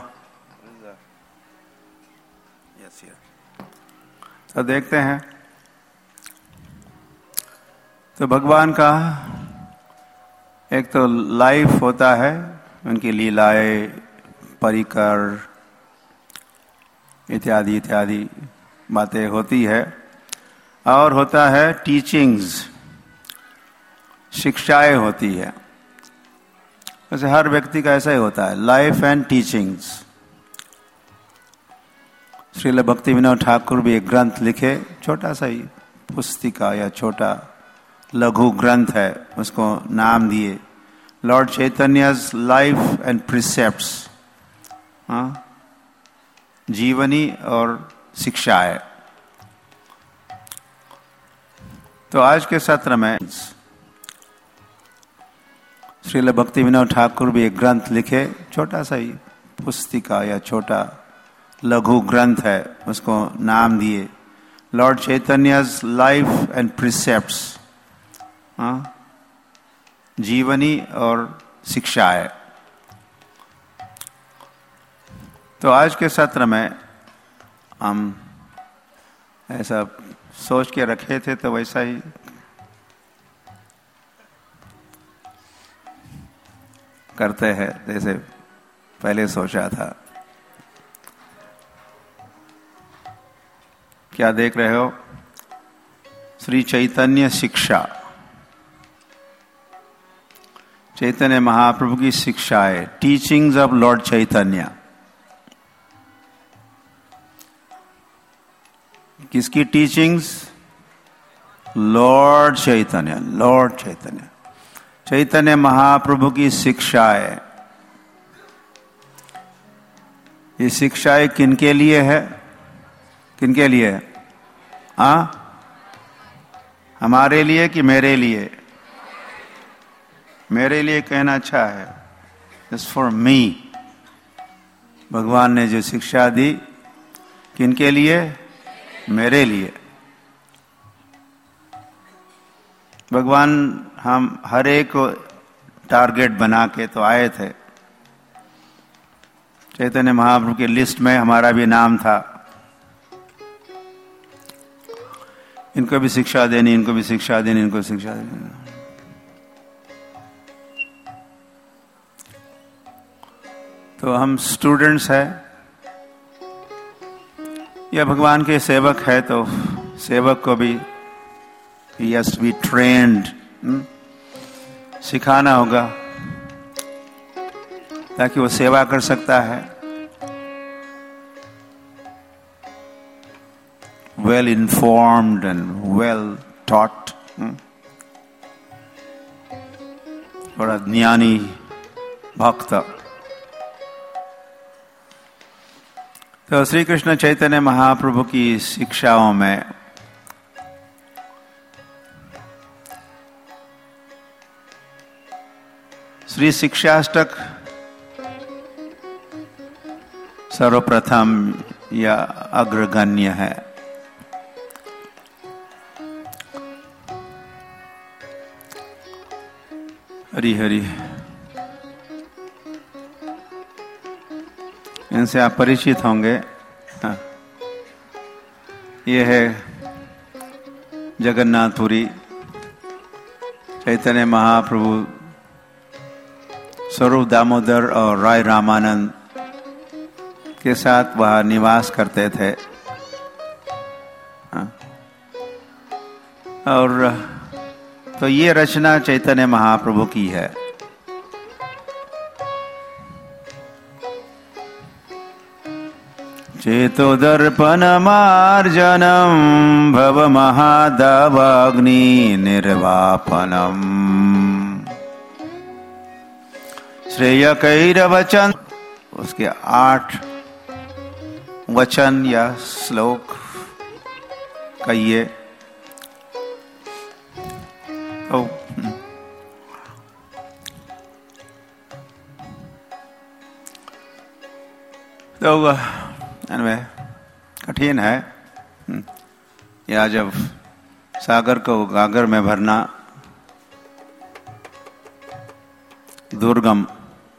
तो देखते हैं। तो भगवान का एक तो लाइफ होता है, उनकी लीलाएं, परिकर इत्यादि इत्यादि बातें होती है। और होता है टीचिंग्स, शिक्षाएं होती है। वैसे हर व्यक्ति का ऐसा ही होता है, लाइफ एंड टीचिंग्स। श्रील भक्ति विनोद ठाकुर भी एक ग्रंथ लिखे, छोटा सा ही पुस्तिका या छोटा लघु ग्रंथ है, उसको नाम दिए lord Chaitanya's life and precepts, हाँ, जीवनी और शिक्षाएं। तो आज के सत्र में श्रील भक्ति विनोद ठाकुर भी एक ग्रंथ लिखे, छोटा सा ही पुस्तिका या छोटा लघु ग्रंथ है, उसको नाम दिए lord Chaitanya's life and precepts, हाँ, जीवनी और शिक्षाएं। तो आज के सत्र में हम ऐसा सोच के रखे थे, तो वैसा ही करते हैं जैसे पहले सोचा था। क्या देख रहे हो? श्री चैतन्य शिक्षा, चैतन्य महाप्रभु की शिक्षा है, टीचिंग्स ऑफ लॉर्ड चैतन्य। किसकी teachings? Lord Chaitanya, lord Chaitanya, Chaitanya Mahaprabhu की शिक्षा है। ये शिक्षाएं किनके लिए है? किनके लिए? आ हमारे लिए कि मेरे लिए? मेरे लिए कहना अच्छा है, इट्स फॉर मी। भगवान ने जो शिक्षा दी किनके लिए? मेरे लिए। भगवान हम हर एक को टारगेट बना के तो आए थे। चैतन्य महाप्रभु की लिस्ट में हमारा भी नाम था। इनको भी शिक्षा देनी, इनको भी शिक्षा देनी, इनको शिक्षा देनी। तो हम स्टूडेंट्स हैं या भगवान के सेवक है, तो सेवक को भी he has to be trained, सिखाना होगा ताकि वो सेवा कर सकता है। well informed and well taught, बड़ा ज्ञानी भक्त। तो श्री कृष्ण चैतन्य महाप्रभु की शिक्षाओं में श्री शिक्षाष्टक सर्वप्रथम या अग्रगण्य है। हरि हरि, इनसे आप परिचित होंगे। हाँ। ये है जगन्नाथपुरी, चैतन्य महाप्रभु स्वरूप दामोदर और राय रामानंद के साथ वह निवास करते थे। हाँ। और तो ये रचना चैतन्य महाप्रभु की है। चेतो दर्पण मार्जनम भव महादावाग्नि निर्वापनम श्रेय कैरवचन। उसके आठ वचन या श्लोक कहिए तो तो अनवय कठिन है। या जब सागर को गागर में भरना दुर्गम,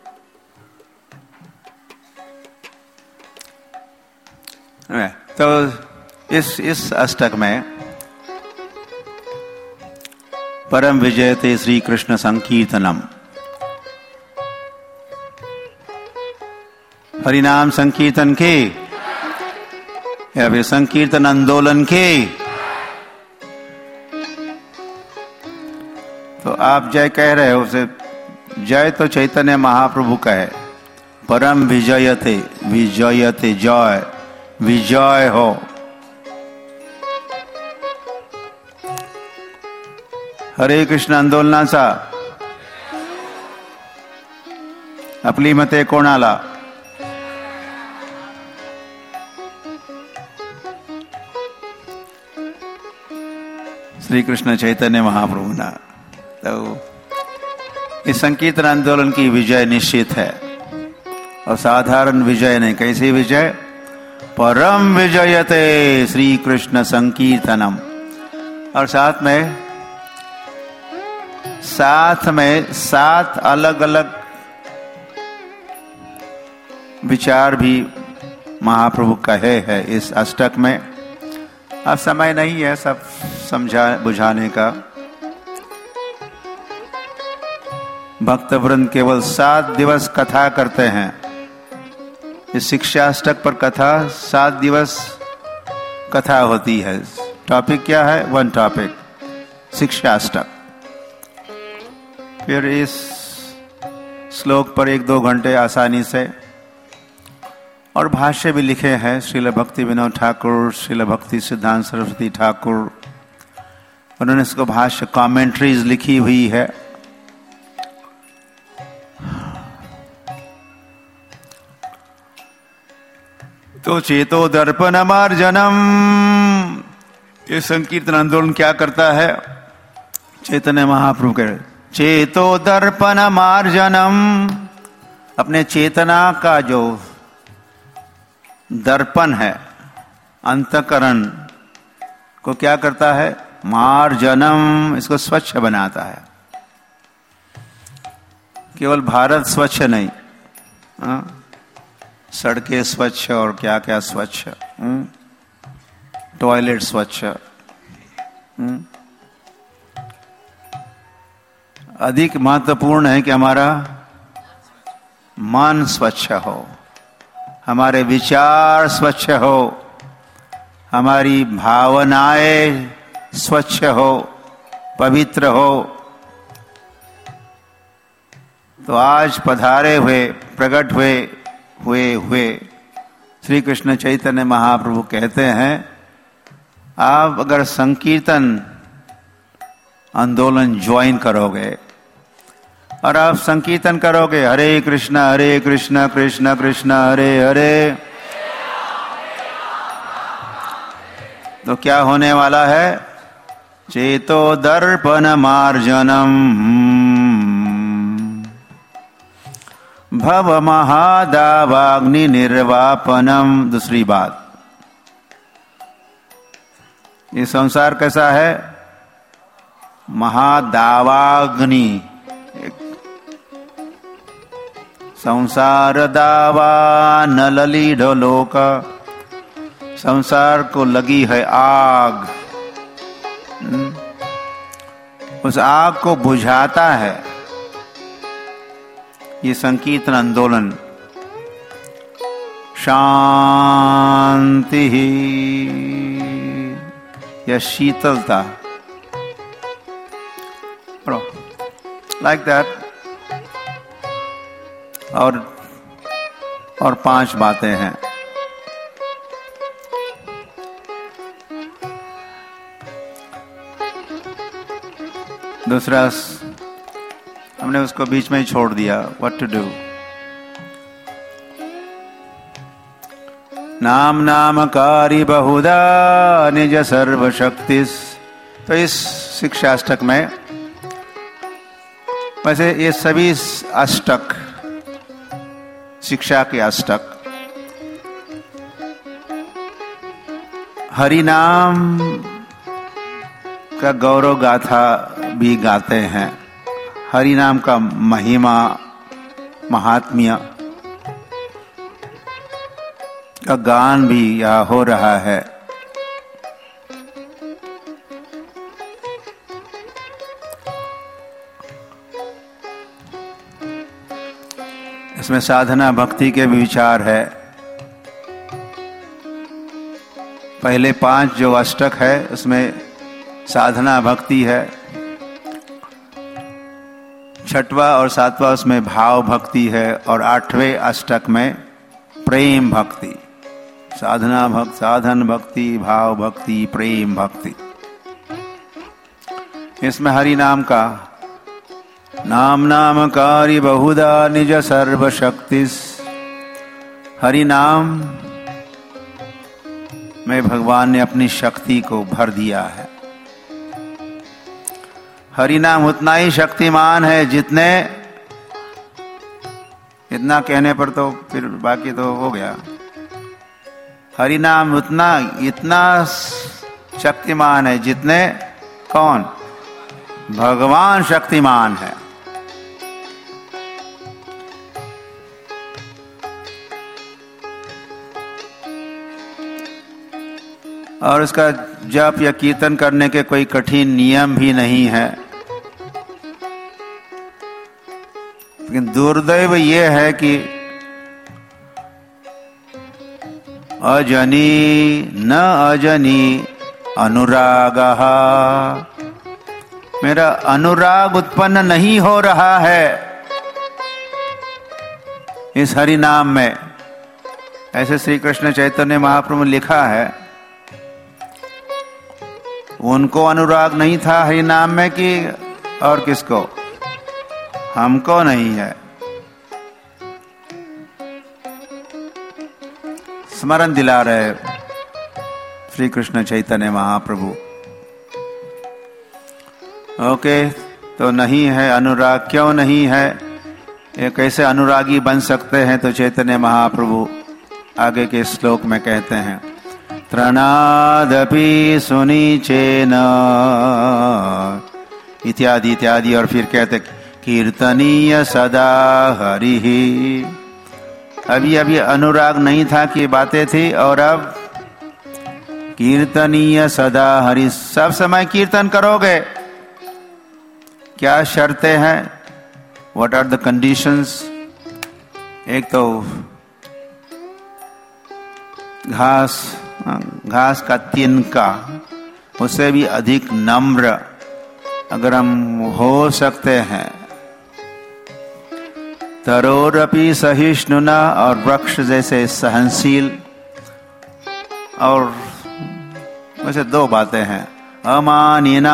तो इस इस अष्टक में परम विजयते श्री कृष्ण संकीर्तनम, हरिनाम संकीर्तन के या फिर संकीर्तन आंदोलन के। तो आप जय कह रहे हो, उसे जय तो चैतन्य महाप्रभु का है। परम विजयते, विजयते जय, विजय हो। हरे कृष्ण आंदोलनाचा आपली मते कोणाला? श्री कृष्ण चैतन्य महाप्रभु ना। तो इस संकीर्तन आंदोलन की विजय निश्चित है, और साधारण विजय नहीं। कैसी विजय? परम विजयते श्री कृष्ण संकीर्तनम। और साथ में साथ में सात अलग अलग विचार भी महाप्रभु कहे हैं इस अष्टक में। अब समय नहीं है सब समझा बुझाने का। भक्त वृंद केवल सात दिवस कथा करते हैं। इस शिक्षाष्टक पर कथा सात दिवस कथा होती है। टॉपिक क्या है? One topic, Shikshashtak. फिर इस श्लोक पर एक दो घंटे आसानी से, और भाष्य भी लिखे हैं श्रील भक्ति विनोद ठाकुर, श्रील भक्ति सिद्धांत सरस्वती ठाकुर, उन्होंने इसको भाष्य कमेंट्रीज लिखी हुई है। तो चेतो दर्पण मार्जनम, ये संकीर्तन आंदोलन क्या करता है? चैतन्य महाप्रभु के चेतो दर्पण मार्जनम, अपने चेतना का जो दर्पण है, अंतकरण को क्या करता है? मार्जनम, इसको स्वच्छ बनाता है। केवल भारत स्वच्छ नहीं, हाँ? सड़कें स्वच्छ और क्या क्या स्वच्छ, टॉयलेट स्वच्छ, हुँ? अधिक महत्वपूर्ण है कि हमारा मन स्वच्छ हो, हमारे विचार स्वच्छ हो, हमारी भावनाएं स्वच्छ हो, पवित्र हो। तो आज पधारे हुए, प्रकट हुए हुए हुए श्री कृष्ण चैतन्य महाप्रभु कहते हैं, आप अगर संकीर्तन आंदोलन ज्वाइन करोगे और आप संकीर्तन करोगे हरे कृष्णा हरे कृष्णा कृष्णा कृष्णा हरे हरे, तो क्या होने वाला है? चेतो दर्पण मार्जनम भव महादावाग्नि निर्वापनम। दूसरी बात, ये संसार कैसा है? महादावाग्नि, संसार दावा न ललीढ़ लोक, संसार को लगी है आग, उस आग को बुझाता है ये संकीर्तन आंदोलन। शांति ही या शीतलता, लाइक दैट। और और पांच बातें हैं। दूसरा, हमने उसको बीच में ही छोड़ दिया, व्हाट टू डू। नाम नामकारी बहुधा निज सर्वशक्तिस। तो इस शिक्षाष्टक में, वैसे ये सभी अष्टक शिक्षा के अष्टक हरि नाम का गौरव गाथा भी गाते हैं, हरि नाम का महिमा महात्म्य का गान भी यहाँ हो रहा है। इसमें साधना भक्ति के भी विचार है। पहले पांच जो अष्टक है उसमें साधना भक्ति है, छठवां और सातवां उसमें भाव भक्ति है, और आठवें अष्टक में प्रेम भक्ति। साधना भक्ति, साधन भक्ति, भाव भक्ति, प्रेम भक्ति। इसमें हरि नाम का नाम नामकारी बहुधा निज सर्वशक्तिस, हरि नाम में भगवान ने अपनी शक्ति को भर दिया है। हरि नाम उतना ही शक्तिमान है जितने, इतना कहने पर तो फिर बाकी तो हो गया। हरि नाम उतना इतना शक्तिमान है जितने कौन? भगवान शक्तिमान है। और उसका जप या कीर्तन करने के कोई कठिन नियम भी नहीं है। लेकिन दुर्दैव ये है कि अजनी न अजनी अनुरागः, मेरा अनुराग उत्पन्न नहीं हो रहा है इस हरि नाम में। ऐसे श्री कृष्ण चैतन्य महाप्रभु ने लिखा है। उनको अनुराग नहीं था हरि नाम में कि और किसको? हमको नहीं है। स्मरण दिला रहे श्री कृष्ण चैतन्य महाप्रभु। ओके, तो नहीं है अनुराग। क्यों नहीं है? ये कैसे अनुरागी बन सकते हैं? तो चैतन्य महाप्रभु आगे के श्लोक में कहते हैं, त्रणादपि सुनीचेन इत्यादि इत्यादि, और फिर कहते कीर्तनीय सदा हरिहि। अभी अभी अनुराग नहीं था कि बातें थी, और अब कीर्तनीय सदा हरि, सब समय कीर्तन करोगे। क्या शर्तें हैं? What are the conditions? एक तो घास घास का तिनका, उससे भी अधिक नम्र अगर हम हो सकते हैं। तरोरपि सहिष्णुना, और वृक्ष जैसे सहनशील। और वैसे दो बातें हैं, अमानिना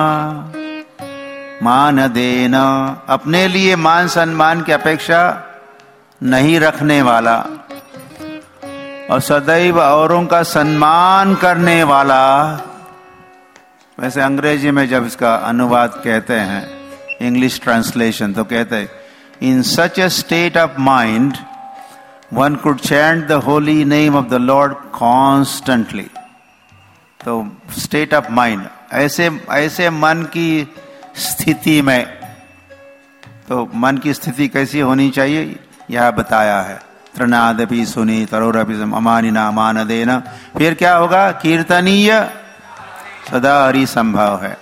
मान देना, अपने लिए मान सम्मान की अपेक्षा नहीं रखने वाला, और सदैव औरों का सम्मान करने वाला। वैसे अंग्रेजी में जब इसका अनुवाद कहते हैं, इंग्लिश ट्रांसलेशन, तो कहते हैं in such a state of mind one could chant the holy name of the lord constantly. तो स्टेट ऑफ माइंड, ऐसे ऐसे मन की स्थिति में, तो मन की स्थिति कैसी होनी चाहिए यह बताया है। त्रनादपि सुनी तरोरपि अमानिना मान देना। फिर क्या होगा? कीर्तनीय सदा हरि संभव है।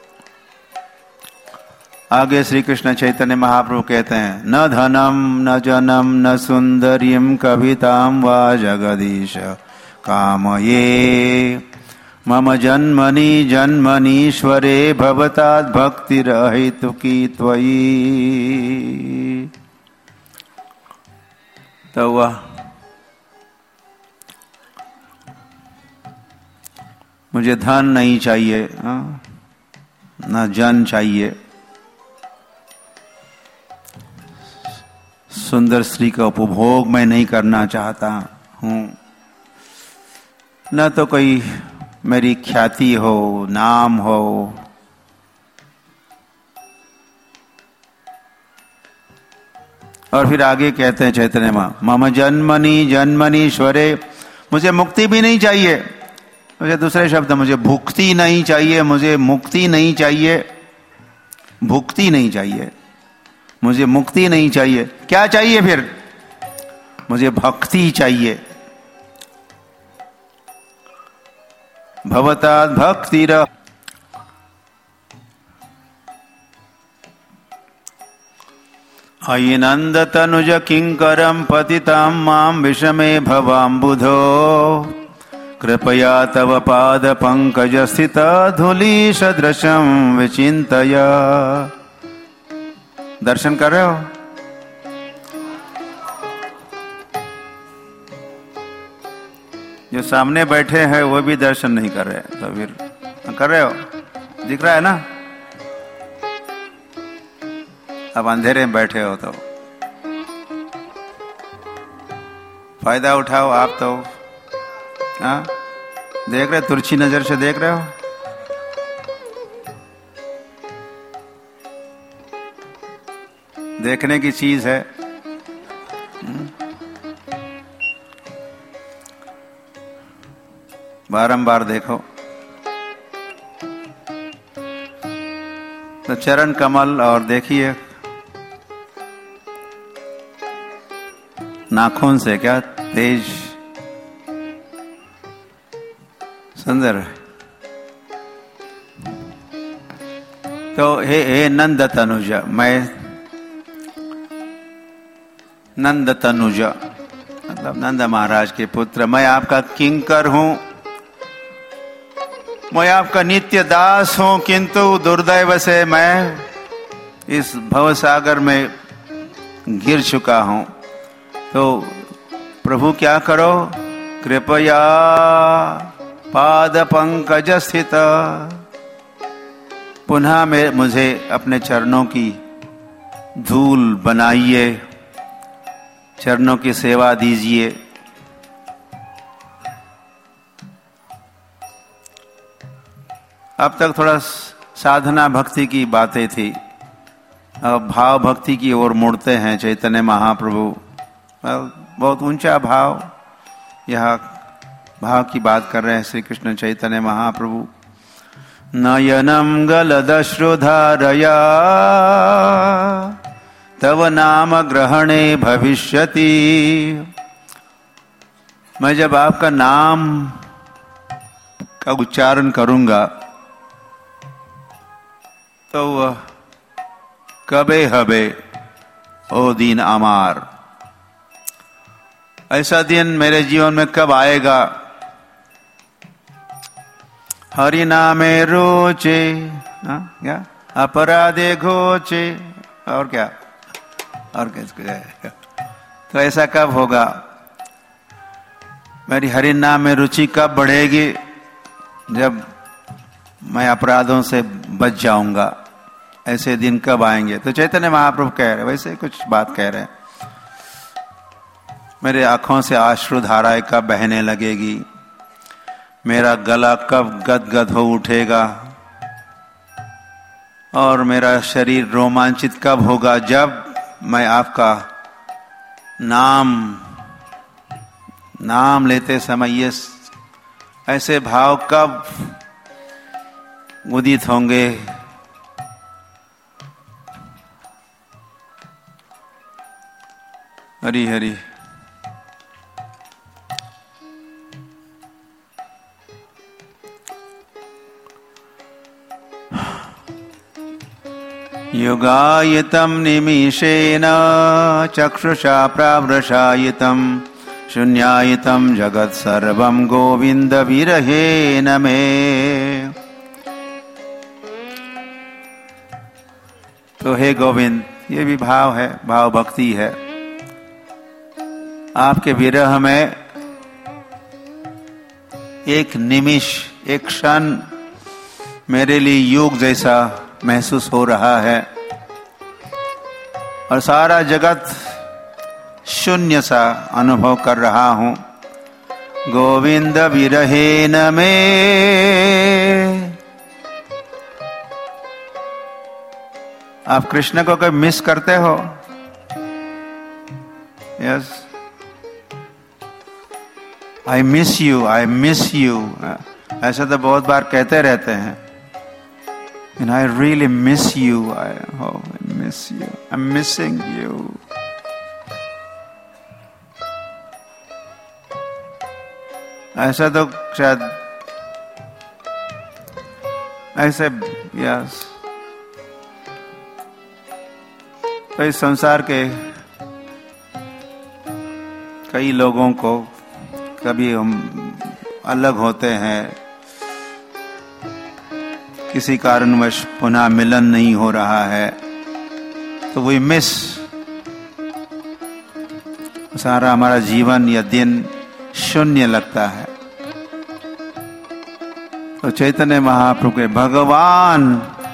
आगे श्री कृष्ण चैतन्य महाप्रभु कहते हैं, न धनम न जनम न सुंदरीम कविताम वा जगदीश कामये मम जन्मनि जन्मनीश्वरे भवतात् भक्तिरहितुकी त्वयि। तो वह मुझे धन नहीं चाहिए, न जन चाहिए, सुंदर स्त्री का उपभोग मैं नहीं करना चाहता हूं, न तो कोई मेरी ख्याति हो, नाम हो। और फिर आगे कहते हैं चैतन्य मां, मम जन्मनि जन्मनीश्वरे, मुझे मुक्ति भी नहीं चाहिए। मुझे दूसरे शब्द, मुझे भुक्ति नहीं चाहिए, मुझे मुक्ति नहीं चाहिए, भुक्ति नहीं चाहिए, मुझे मुक्ति नहीं चाहिए। क्या चाहिए फिर? मुझे भक्ति चाहिए। भवतात् भक्तिर अयि नंद तनुज किंकरम पतितां मां विषमे भवाम्बुधो कृपया तव पाद पंकज स्थित धूलि सदृशं विचिन्तय। दर्शन कर रहे हो? जो सामने बैठे हैं वो भी दर्शन नहीं कर रहे, तो फिर कर रहे हो? दिख रहा है ना? अब अंधेरे में बैठे हो तो फायदा उठाओ आप तो। हाँ, देख रहे, तुरछी नजर से देख रहे हो? देखने की चीज है। बारंबार देखो। तो चरण कमल, और देखिए नाखून से क्या तेज, सुंदर। तो हे हे नंद तनुज, मैं नंद तनुज, मतलब नंद महाराज के पुत्र, मैं आपका किंकर हूं, मैं आपका नित्य दास हूं, किंतु दुर्दैव से मैं इस भवसागर में गिर चुका हूं। तो प्रभु क्या करो, कृपया पाद पंकज स्थित पुनः में मुझे अपने चरणों की धूल बनाइए, चरणों की सेवा दीजिए। अब तक थोड़ा साधना भक्ति की बातें थी, अब भाव भक्ति की ओर मुड़ते हैं चैतन्य महाप्रभु। बहुत ऊंचा भाव, यह भाव की बात कर रहे हैं श्री कृष्ण चैतन्य महाप्रभु। नयनम गलदश्रुधारया तव नाम ग्रहणे भविष्यति। मैं जब आपका नाम का उच्चारण करूंगा तो वह कबे हबे ओ दिन अमार, ऐसा दिन मेरे जीवन में कब आएगा। हरि नामे रोचे, हाँ क्या, अपराधे घोचे, और क्या, और क्या, तो ऐसा कब होगा। मेरी हरि नाम में रुचि कब बढ़ेगी, जब मैं अपराधों से बच जाऊंगा। ऐसे दिन कब आएंगे। तो चैतन्य महाप्रभु कह रहे, वैसे कुछ बात कह रहे हैं, मेरे आंखों से आश्रु धाराएं कब बहने लगेगी, मेरा गला कब गदगद हो उठेगा, और मेरा शरीर रोमांचित कब होगा, जब मैं आपका नाम नाम लेते समय ये ऐसे भाव कब उदित होंगे। हरि हरि। युगायितं निमिषेण चक्षुषा प्रावृषायितं शून्यायितं जगत् सर्वं गोविंद विरहेण मे। तो हे गोविंद, ये भी भाव है, भाव भक्ति है। आपके विरह में एक निमिष, एक क्षण मेरे लिए युग जैसा महसूस हो रहा है, और सारा जगत शून्य सा अनुभव कर रहा हूं। गोविंद विरहेण मे। आप कृष्ण को कभी मिस करते हो? Yes, I miss you, I miss you, ऐसा तो बहुत बार कहते रहते हैं। And I really miss you. I, oh, I miss you. I'm missing you. ऐसा तो शायद ऐसे, यस, तो इस संसार के कई लोगों को कभी हम अलग होते हैं, किसी कारणवश पुनः मिलन नहीं हो रहा है, तो वी मिस, सारा हमारा जीवन या दिन शून्य लगता है। तो चैतन्य महाप्रभु के भगवान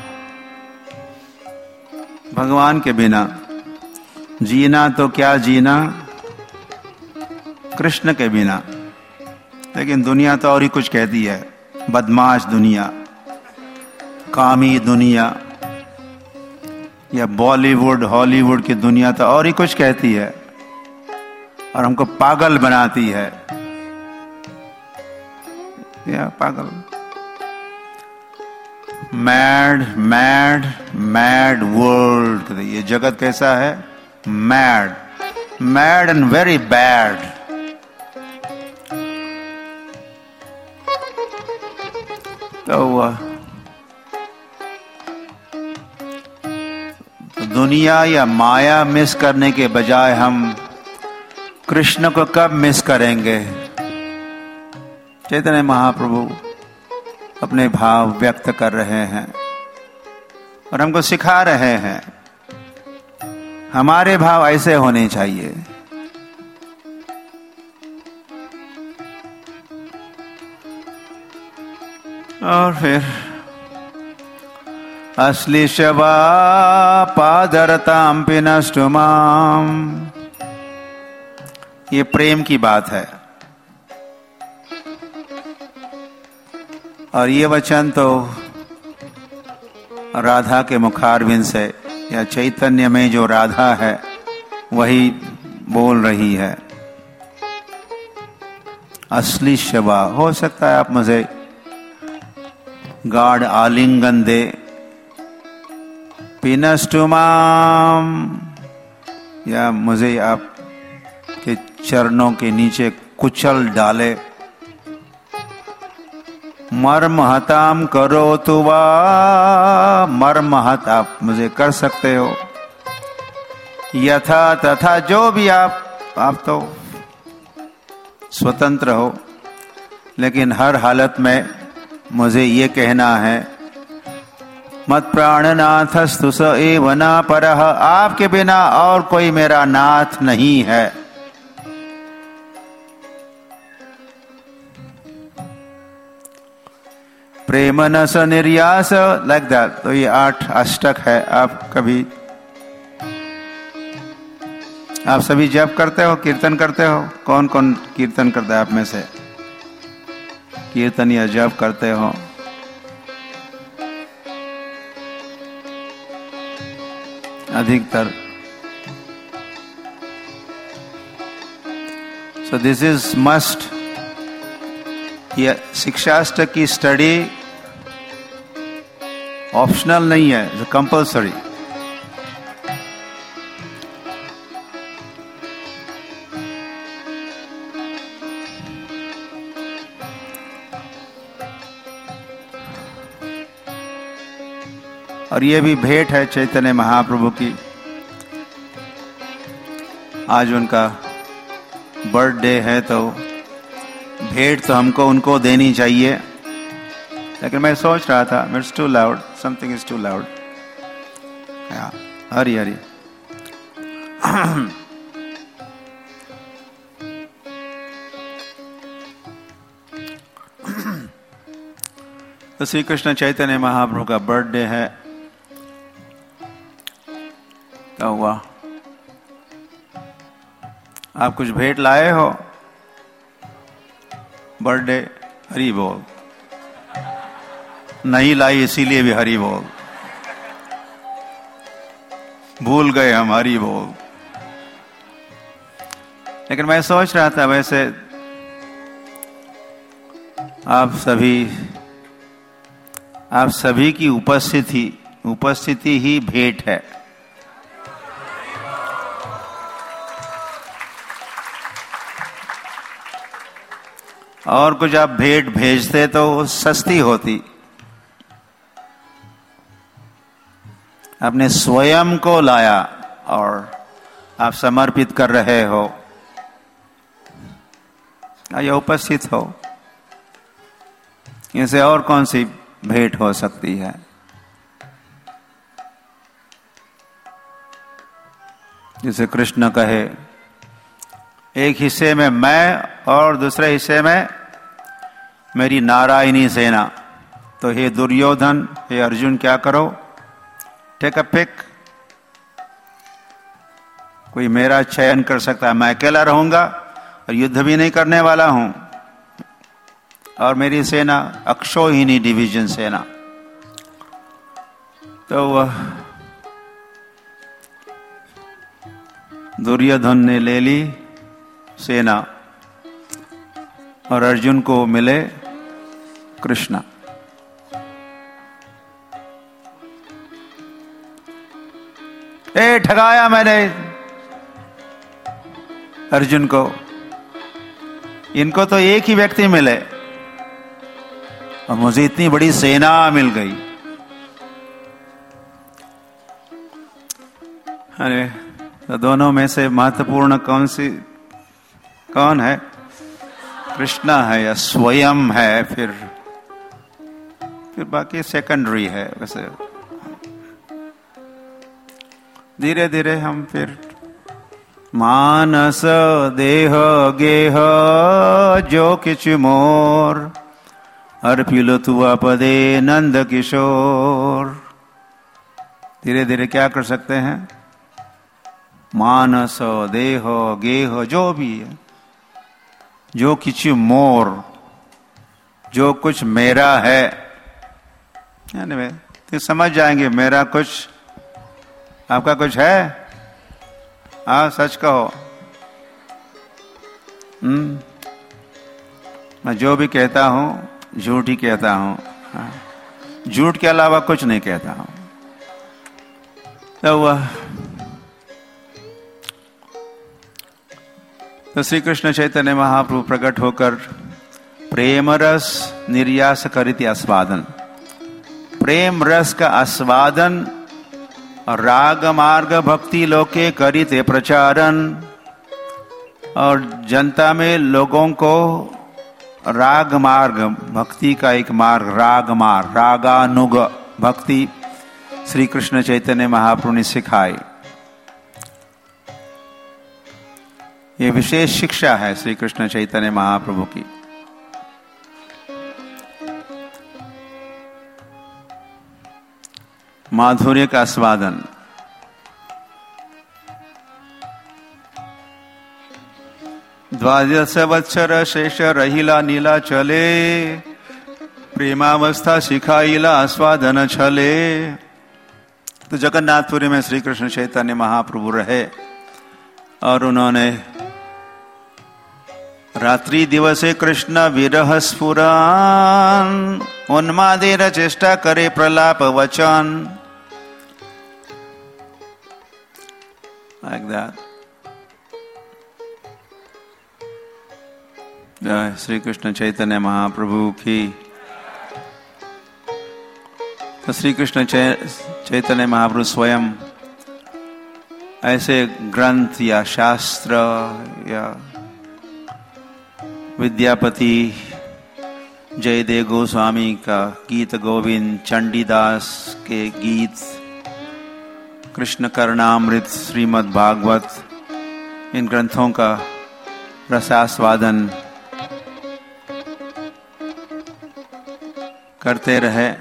भगवान के बिना जीना तो क्या जीना, कृष्ण के बिना। लेकिन दुनिया तो और ही कुछ कहती है, बदमाश दुनिया, कामी दुनिया, या बॉलीवुड हॉलीवुड की दुनिया तो और ही कुछ कहती है, और हमको पागल बनाती है, या पागल। मैड मैड मैड वर्ल्ड, ये जगत कैसा है? Mad mad and very bad. तो वह दुनिया या माया मिस करने के बजाय हम कृष्ण को कब मिस करेंगे? चैतन्य महाप्रभु अपने भाव व्यक्त कर रहे हैं और हमको सिखा रहे हैं हमारे भाव ऐसे होने चाहिए। और फिर अश्लीषवा पादरतां पिनष्टुमाम, ये प्रेम की बात है। और ये वचन तो राधा के मुखारविंद से, या चैतन्य में जो राधा है वही बोल रही है। असली शबा, हो सकता है आप मुझे गाढ़ आलिंगन दे, पिनष्टुमाम, या मुझे आप के चरणों के नीचे कुचल डाले। मर्महताम करो तो वा, मर्महत आप मुझे कर सकते हो, यथा तथा जो भी आप आप तो स्वतंत्र हो, लेकिन हर हालत में मुझे ये कहना है, मत प्राणनाथस्तु स एव न परः, आपके बिना और कोई मेरा नाथ नहीं है। प्रेम न स निर्यास, लाइक दैट। तो ये आठ अष्टक है। आप कभी आप सभी जप करते हो, कीर्तन करते हो? कौन कौन कीर्तन करता है आप में से? कीर्तन या जप करते हो? अधिकतर। So this is must. ये शिक्षाष्टक की स्टडी ऑप्शनल नहीं है, इट्स कंपल्सरी। और ये भी भेंट है चैतन्य महाप्रभु की। आज उनका बर्थडे है, तो भेंट तो हमको उनको देनी चाहिए। लेकिन मैं सोच रहा था, it's too loud, something is too loud. Hari Hari. तो श्री कृष्ण चैतन्य महाप्रभु का बर्थडे है। तो हुआ आप कुछ भेंट लाए हो? बर्थडे, हरि बोल। नहीं लाई इसीलिए भी हरि बोल। भूल गए हम, हरि बोल। लेकिन मैं सोच रहा था, वैसे आप सभी आप सभी की उपस्थिति उपस्थिति ही भेंट है। और कुछ आप भेंट भेजते तो सस्ती होती। आपने स्वयं को लाया और आप समर्पित कर रहे हो, या उपस्थित हो। इनसे और कौन सी भेंट हो सकती है? जैसे कृष्ण कहे, एक हिस्से में मैं और दूसरे हिस्से में मेरी नारायणी सेना। तो हे दुर्योधन, हे अर्जुन, क्या करो? Take a pick. कोई मेरा चयन कर सकता है? मैं अकेला रहूंगा और युद्ध भी नहीं করने वाला हूं, और मेरी सेना अक्षोहिणी डिवीजन सेना। तो वह दुर्योधन ने ले ली सेना और अर्जुन को मिले कृष्ण। ए ठगाया मैंने अर्जुन को। इनको तो एक ही व्यक्ति मिले और मुझे इतनी बड़ी सेना मिल गई। अरे, तो दोनों में से महत्वपूर्ण कौन सी कौन है? कृष्णा है या स्वयं है, फिर फिर बाकी सेकेंडरी है। वैसे धीरे धीरे हम फिर मानस देह गेह जो किछ मोर अर्पिलो तुआ पदे नंद किशोर। धीरे धीरे क्या कर सकते हैं? मानस देह गेह जो भी है, जो किछ मोर, जो कुछ मेरा है, यानी तो समझ जाएंगे मेरा कुछ, आपका कुछ है। हाँ सच कहो। हम्म मैं जो भी कहता हूं झूठ ही कहता हूं, हाँ? झूठ के अलावा कुछ नहीं कहता हूं। तो वह तो श्री कृष्ण चैतन्य महाप्रभु प्रकट होकर प्रेम रस निर्यास करित आस्वादन, प्रेम रस का आस्वादन और राग मार्ग भक्ति लोके करिते प्रचारन, और जनता में लोगों को राग मार्ग भक्ति का एक मार्ग, राग मार्ग, रागानुग भक्ति श्री कृष्ण चैतन्य महाप्रभु ने सिखाई। ये विशेष शिक्षा है श्री कृष्ण चैतन्य महाप्रभु की। माधुर्य का आस्वादन। द्वादश वत्सर शेष रहिला नीला चले, प्रेमावस्था सिखाइला आस्वादन छले। तो जगन्नाथपुरी में श्री कृष्ण चैतन्य महाप्रभु रहे और उन्होंने रात्रि दिवसे कृष्ण विरह स्फुरन, उन्मादेर चेष्टा करे प्रलाप वचन। Like that. जय श्री कृष्ण चैतन्य महाप्रभु की। तो श्री कृष्ण चैतन्य महाप्रभु स्वयं ऐसे ग्रंथ या शास्त्र या विद्यापति जयदेव गोस्वामी का गीत गोविंद, चंडीदास के गीत, कृष्ण करणामृत, श्रीमद् भागवत, इन ग्रंथों का रसास्वादन करते रहे।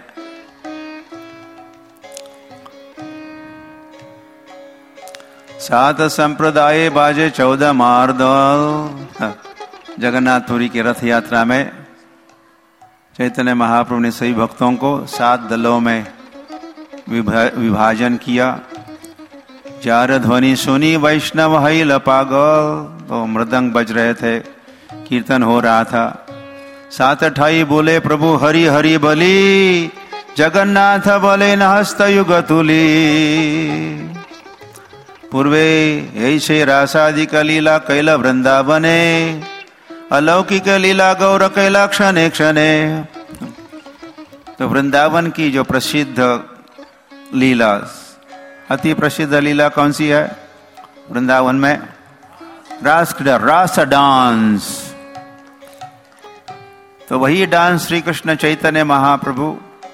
सात संप्रदाय बाजे चौदह मार्द। जगन्नाथपुरी की रथ यात्रा में चैतन्य महाप्रभु ने सभी भक्तों को सात दलों में विभा, विभाजन किया। जार ध्वनि सुनी वैष्णव हैल पागल। तो मृदंग बज रहे थे, कीर्तन हो रहा था। सात अठाई बोले प्रभु हरि हरि बली, जगन्नाथ बोले न हस्त युग तुली। पूर्वे ऐसे रासादिक लीला कैल वृंदावने, अलौकिक लीला गौर कैला क्षणे क्षणे। तो वृंदावन की जो प्रसिद्ध लीला, अति प्रसिद्ध लीला कौन सी है? वृंदावन में रास क्रीड़ा, रास डांस। तो वही डांस श्री कृष्ण चैतन्य महाप्रभु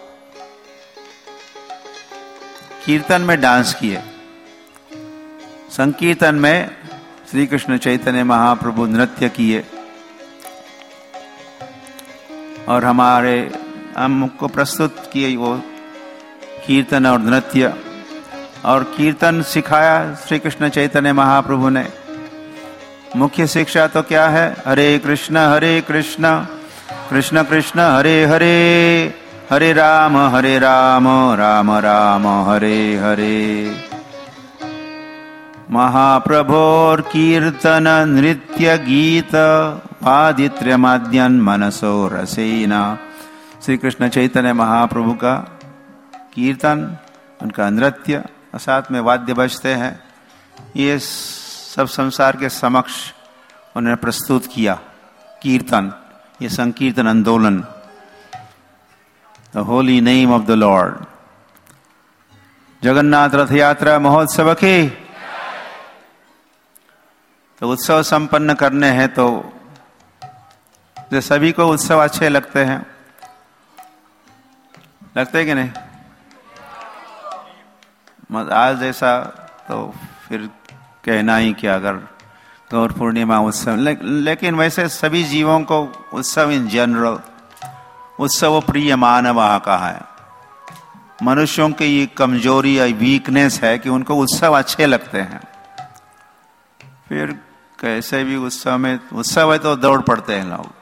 कीर्तन में डांस किए। संकीर्तन में श्री कृष्ण चैतन्य महाप्रभु नृत्य किए और हमारे हमको प्रस्तुत किए वो कीर्तन और नृत्य। और कीर्तन सिखाया श्री कृष्ण चैतन्य महाप्रभु ने। मुख्य शिक्षा तो क्या है? हरे कृष्ण हरे कृष्ण कृष्ण कृष्ण हरे हरे, हरे राम हरे राम राम राम हरे हरे। महाप्रभोर कीर्तन नृत्य गीत पादित्र्य माद्यन मनसो रसेना। श्री कृष्ण चैतन्य महाप्रभु का कीर्तन, उनका नृत्य, साथ में वाद्य बजते हैं, ये सब संसार के समक्ष उन्होंने प्रस्तुत किया। कीर्तन, ये संकीर्तन आंदोलन, the holy name of the lord. Jagannath Rath Yatra महोत्सव की। तो उत्सव संपन्न करने हैं तो जो सभी को उत्सव अच्छे लगते हैं, लगते हैं कि नहीं? आज जैसा तो फिर कहना ही क्या, अगर गौर पूर्णिमा उत्सव, ले, लेकिन वैसे सभी जीवों को उत्सव इन जनरल, उत्सव प्रिय मानव कहा है। मनुष्यों की ये कमजोरी या वीकनेस है कि उनको उत्सव अच्छे लगते हैं। फिर कैसे भी उत्सव में, उत्सव है तो दौड़ पड़ते हैं लोग।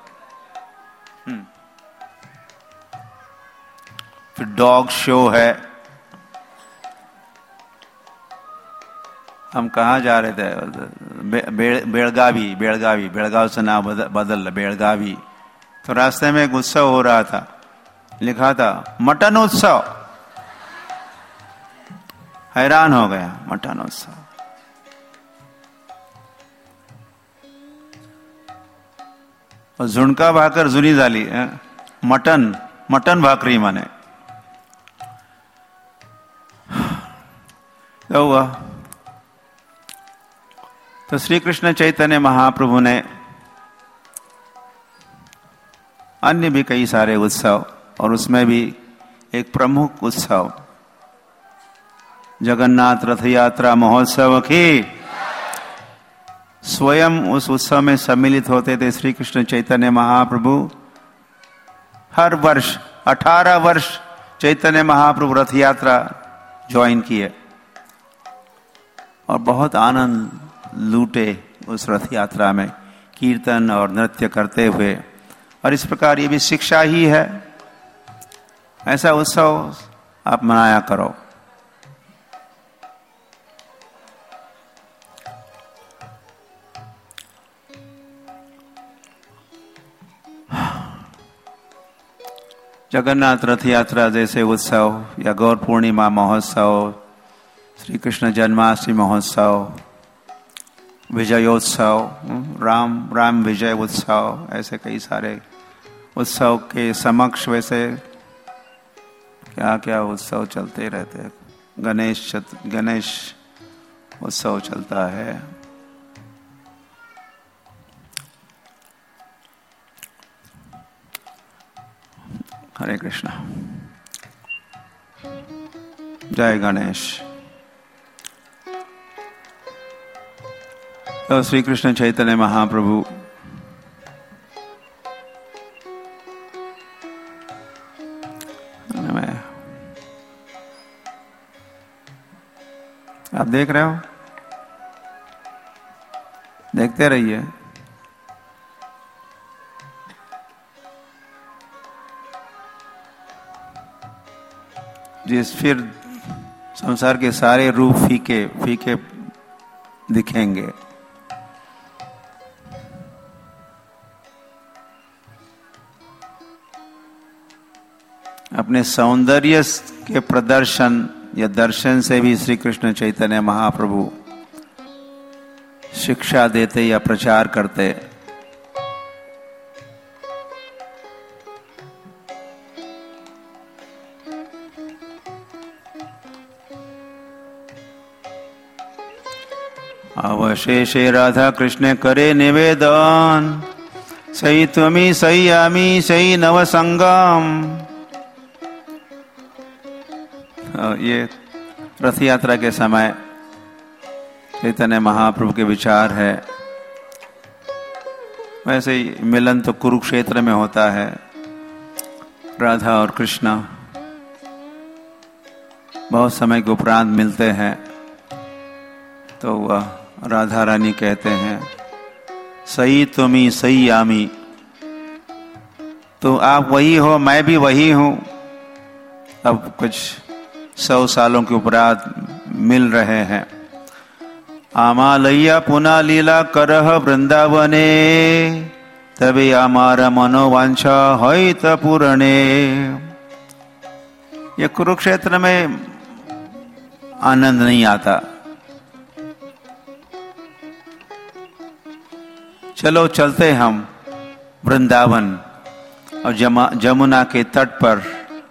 फिर डॉग शो है। हम कहाँ जा रहे थे? बे, बे, बेलगावी बेलगावी बेलगाव से नाम बदल, बदल बेलगावी। तो रास्ते में एक उत्सव हो रहा था, लिखा था मटन उत्सव। हैरान हो गया, मटन उत्सव। और झुणका भाकर जुनी झाली, मटन मटन भाकरी माने तो हुआ। तो श्री कृष्ण चैतन्य महाप्रभु ने अन्य भी कई सारे उत्सव, और उसमें भी एक प्रमुख उत्सव जगन्नाथ रथ यात्रा महोत्सव की स्वयं उस उत्सव में सम्मिलित होते थे श्री कृष्ण चैतन्य महाप्रभु। हर वर्ष अठारह वर्ष चैतन्य महाप्रभु रथ यात्रा ज्वाइन किए और बहुत आनंद लूटे उस रथ यात्रा में, कीर्तन और नृत्य करते हुए। और इस प्रकार ये भी शिक्षा ही है, ऐसा उत्सव आप मनाया करो। जगन्नाथ रथ यात्रा जैसे उत्सव या गौर पूर्णिमा महोत्सव, श्री कृष्ण जन्माष्टमी महोत्सव, विजयोत्सव, राम राम विजय उत्सव, ऐसे कई सारे उत्सव के समक्ष वैसे क्या क्या उत्सव चलते रहते हैं। गणेश चत, गणेश उत्सव चलता है। हरे कृष्णा, जय गणेश। तो श्री कृष्ण चैतन्य महाप्रभु आप देख रहे हो, देखते रहिए। जिस फिर संसार के सारे रूप फीके फीके दिखेंगे। अपने सौंदर्य के प्रदर्शन या दर्शन से भी श्री कृष्ण चैतन्य महाप्रभु शिक्षा देते या प्रचार करते। अवशेषे राधा कृष्ण करे निवेदन, सही त्वमी सही आमी सही नव संगम। ये रथ यात्रा के समय चैतन्य महाप्रभु के विचार है। वैसे ही मिलन तो कुरुक्षेत्र में होता है, राधा और कृष्ण बहुत समय के उपरांत मिलते हैं। तो वह राधा रानी कहते हैं सही तुमी सही आमी, तो आप वही हो मैं भी वही हूं। अब कुछ सौ सालों के उपरांत मिल रहे हैं। आमालैया पुना लीला करह वृंदावने, तभी हमारा मनोवांछा है त पूरणे। ये कुरुक्षेत्र में आनंद नहीं आता। चलो चलते हम वृंदावन और जमुना के तट पर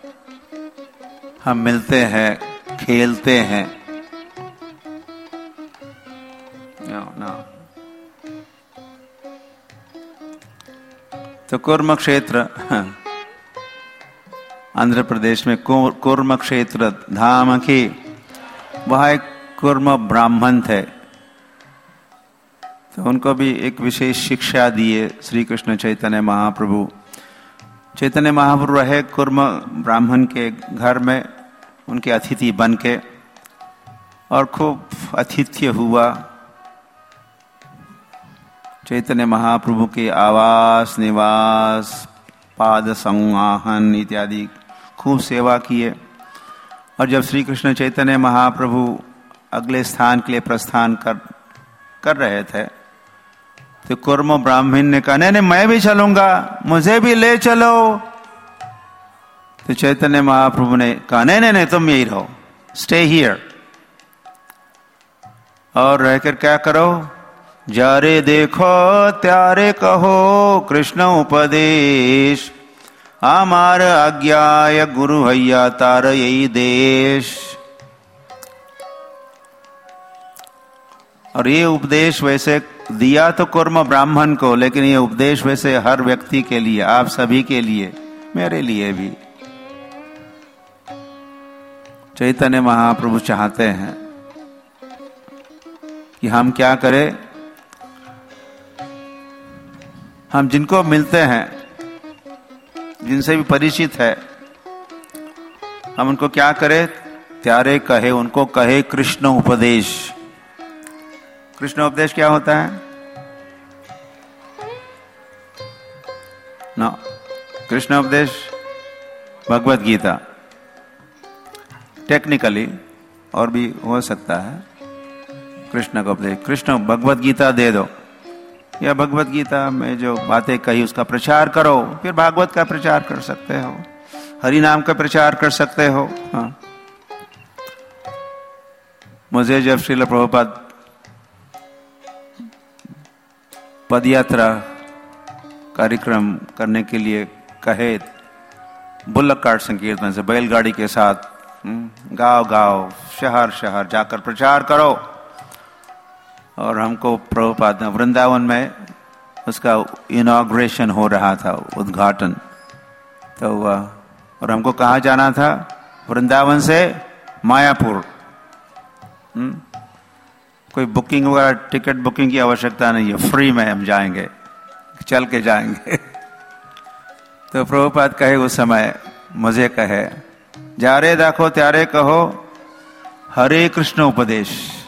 हम मिलते हैं, खेलते हैं। no, no. तो कुर्म क्षेत्र, आंध्र प्रदेश में कुर्म क्षेत्र धाम की, वहां एक कुर्म ब्राह्मण थे, तो उनको भी एक विशेष शिक्षा दिए श्री कृष्ण चैतन्य महाप्रभु। चैतन्य महाप्रभु रहे कुर्म ब्राह्मण के घर में, उनके अतिथि बन के, और खूब आतिथ्य हुआ। चैतन्य महाप्रभु के आवास निवास पाद संवाहन इत्यादि खूब सेवा किए। और जब श्री कृष्ण चैतन्य महाप्रभु अगले स्थान के लिए प्रस्थान कर कर रहे थे, तो कुर्म ब्राह्मण ने कहा, नहीं नहीं मैं भी चलूंगा, मुझे भी ले चलो। तो चैतन्य महाप्रभु ने कहा, नहीं नहीं नहीं तुम यही रहो, स्टे हियर, और रहकर क्या करो, जारे देखो त्यारे कहो कृष्ण उपदेश, हमार आज्ञा गुरु हैया तार यही देश। और ये उपदेश वैसे दिया तो कुर्म ब्राह्मण को, लेकिन ये उपदेश वैसे हर व्यक्ति के लिए, आप सभी के लिए, मेरे लिए भी। चैतन्य महाप्रभु चाहते हैं कि हम क्या करें, हम जिनको मिलते हैं, जिनसे भी परिचित है, हम उनको क्या करें, त्यारे कहे, उनको कहे कृष्ण उपदेश। कृष्ण उपदेश क्या होता है? नो, कृष्ण उपदेश भगवत गीता, टेक्निकली और भी हो सकता है। कृष्ण का उपदेश, कृष्ण भगवत गीता दे दो, या भगवत गीता में जो बातें कही उसका प्रचार करो, फिर भागवत का प्रचार कर सकते हो, हरि नाम का प्रचार कर सकते हो। हाँ, मुझे जब श्रील प्रभुपाद पदयात्रा कार्यक्रम करने के लिए कहे, बुल्लक कार्ट संकीर्तन से बैलगाड़ी के साथ गांव गांव शहर शहर जाकर प्रचार करो, और हमको प्रभुपाद वृंदावन में उसका इनॉग्रेशन हो रहा था, उद्घाटन तो हुआ, और हमको कहाँ जाना था, वृंदावन से मायापुर। हुँ? कोई बुकिंग वगैरह, टिकट बुकिंग की आवश्यकता नहीं है, फ्री में हम जाएंगे, चल के जाएंगे। तो प्रभुपाद कहे उस समय, मुझे कहे, जारे देखो त्यारे कहो हरे कृष्ण उपदेश।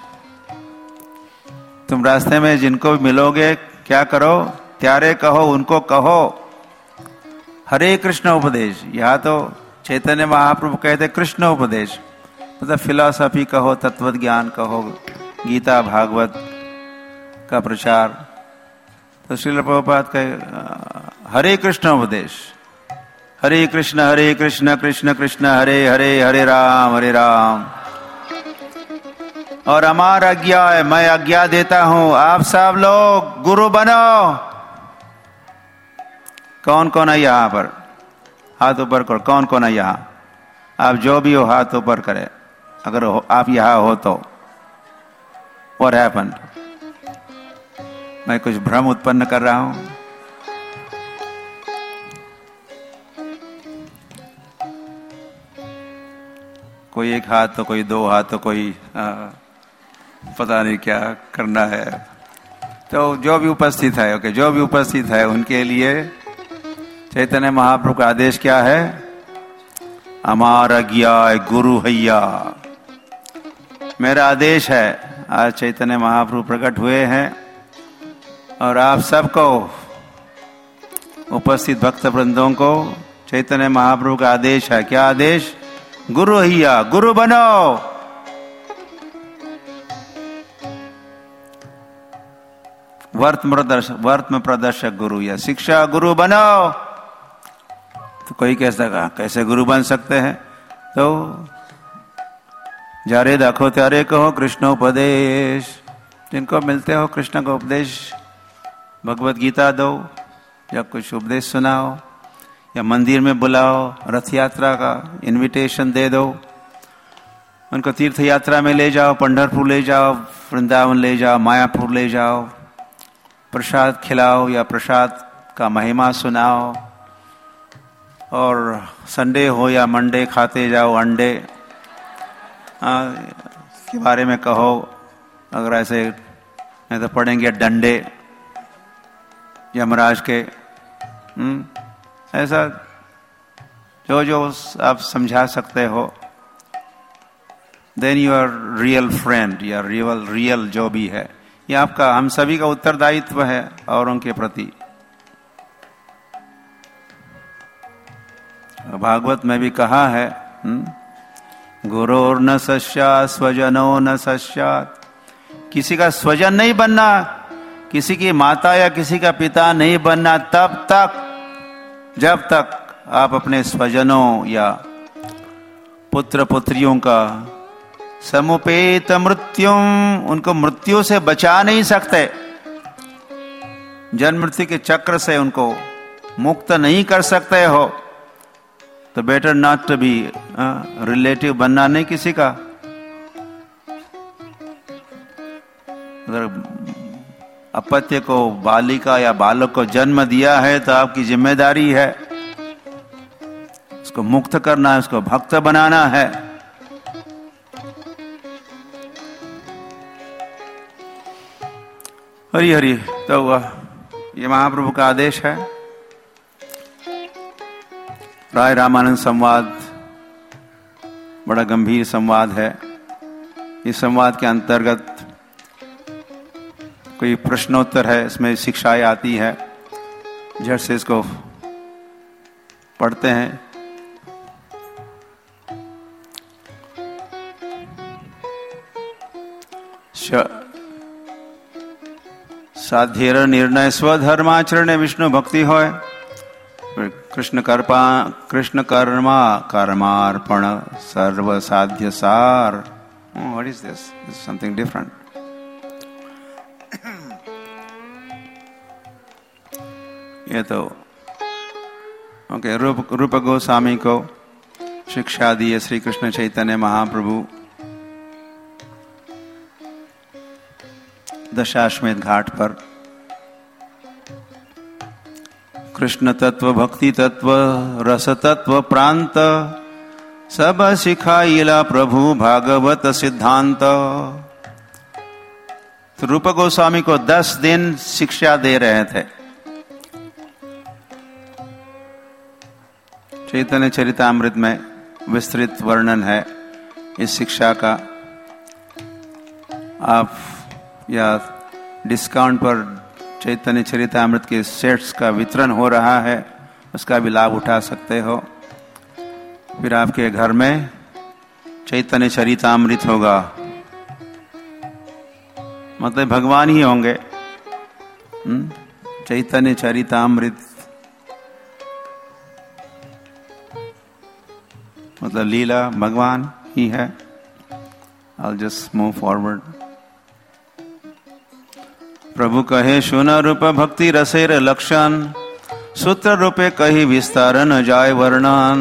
तुम रास्ते में जिनको मिलोगे क्या करो, त्यारे कहो, उनको कहो हरे कृष्ण उपदेश। यहाँ तो चैतन्य महाप्रभु कहते कृष्ण उपदेश, मतलब फिलॉसफी कहो, तत्व ज्ञान कहो, गीता भागवत का प्रचार। तो श्रील प्रभुपाद कहे हरे कृष्ण उपदेश, हरे कृष्ण हरे कृष्ण कृष्ण कृष्ण हरे हरे, हरे राम हरे राम। और हमारा आज्ञा है, मैं आज्ञा देता हूं, आप सब लोग गुरु बनो। कौन कौन है यहां पर? हाथ ऊपर करो, कौन कौन है यहां? आप जो भी हो हाथ ऊपर करें, अगर हो, आप यहां हो तो। What happened? मैं कुछ भ्रम उत्पन्न कर रहा हूं? कोई एक हाथ तो कोई दो हाथ तो कोई आ, पता नहीं क्या करना है। तो जो भी उपस्थित है, ओके, जो भी उपस्थित है उनके लिए चैतन्य महाप्रभु का आदेश क्या है? हमारा ज्ञा गुरु हैया। मेरा आदेश है, आज चैतन्य महाप्रभु प्रकट हुए हैं और आप सबको, उपस्थित भक्त वृंदों को चैतन्य महाप्रभु का आदेश है। क्या आदेश? गुरु हैया, गुरु बनो। वर्तम प्रदर्शक, वर्तम प्रदर्शक गुरु या शिक्षा गुरु बनो। तो कोई कैसा कहा, कैसे गुरु बन सकते हैं? तो जारे देखो त्यारे कहो कृष्ण उपदेश। जिनको मिलते हो कृष्ण का उपदेश, भगवत गीता दो, या कुछ उपदेश सुनाओ, या मंदिर में बुलाओ, रथ यात्रा का इनविटेशन दे दो, उनको तीर्थ यात्रा में ले जाओ, पंढरपुर ले जाओ, वृंदावन ले जाओ, मायापुर ले जाओ, प्रसाद खिलाओ या प्रसाद का महिमा सुनाओ, और संडे हो या मंडे खाते जाओ अंडे के बारे में कहो। अगर ऐसे नहीं तो पड़ेंगे डंडे यमराज के। हुँ? ऐसा जो जो आप समझा सकते हो, then you are real friend या रियल रियल जो भी है, ये आपका, हम सभी का उत्तरदायित्व है औरों के प्रति। भागवत में भी कहा है, गुरोर न सस्यात् स्वजनो न सस्यात्, किसी का स्वजन नहीं बनना, किसी की माता या किसी का पिता नहीं बनना तब तक जब तक आप अपने स्वजनों या पुत्र पुत्रियों का समुपेत मृत्युम, उनको मृत्यु से बचा नहीं सकते, जन्म मृत्यु के चक्र से उनको मुक्त नहीं कर सकते हो, तो better not to be relative बनना नहीं किसी का। अगर अपत्य को बालिका या बालक को जन्म दिया है तो आपकी जिम्मेदारी है उसको मुक्त करना है, उसको भक्त बनाना है। हरि हरि। तो ये महाप्रभु का आदेश है। राय रामानंद संवाद बड़ा गंभीर संवाद है। इस संवाद के अंतर्गत कोई प्रश्नोत्तर है, इसमें शिक्षाएं आती है, झट से इसको पढ़ते हैं। साध्येर निर्णय स्वधर्माचरण विष्णु भक्ति होय, कृष्ण कर्पा कृष्ण कर्मा कर्मार्पण सर्व साध्य सार। What is this? Something different. ये तो ओके। रूप रूप गोस्वामी को शिक्षा दी है श्री कृष्ण चैतन्य महाप्रभु दशाश्वमेध घाट पर। कृष्ण तत्व, भक्ति तत्व, रस तत्व प्रांत सब सिखाइला प्रभु भागवत सिद्धांत। तो रूप गोस्वामी को दस दिन शिक्षा दे रहे थे। चैतन्य चरितामृत में विस्तृत वर्णन है इस शिक्षा का। आप या डिस्काउंट पर चैतन्य चरितामृत के सेट्स का वितरण हो रहा है, उसका भी लाभ उठा सकते हो। फिर आपके घर में चैतन्य चरितामृत होगा, मतलब भगवान ही होंगे। चैतन्य चरितामृत मतलब लीला भगवान ही है। I'll just move forward. प्रभु कहे सुन रूप भक्ति रसेर लक्षण, सूत्र रूपे कही विस्तार न जाय वर्णन।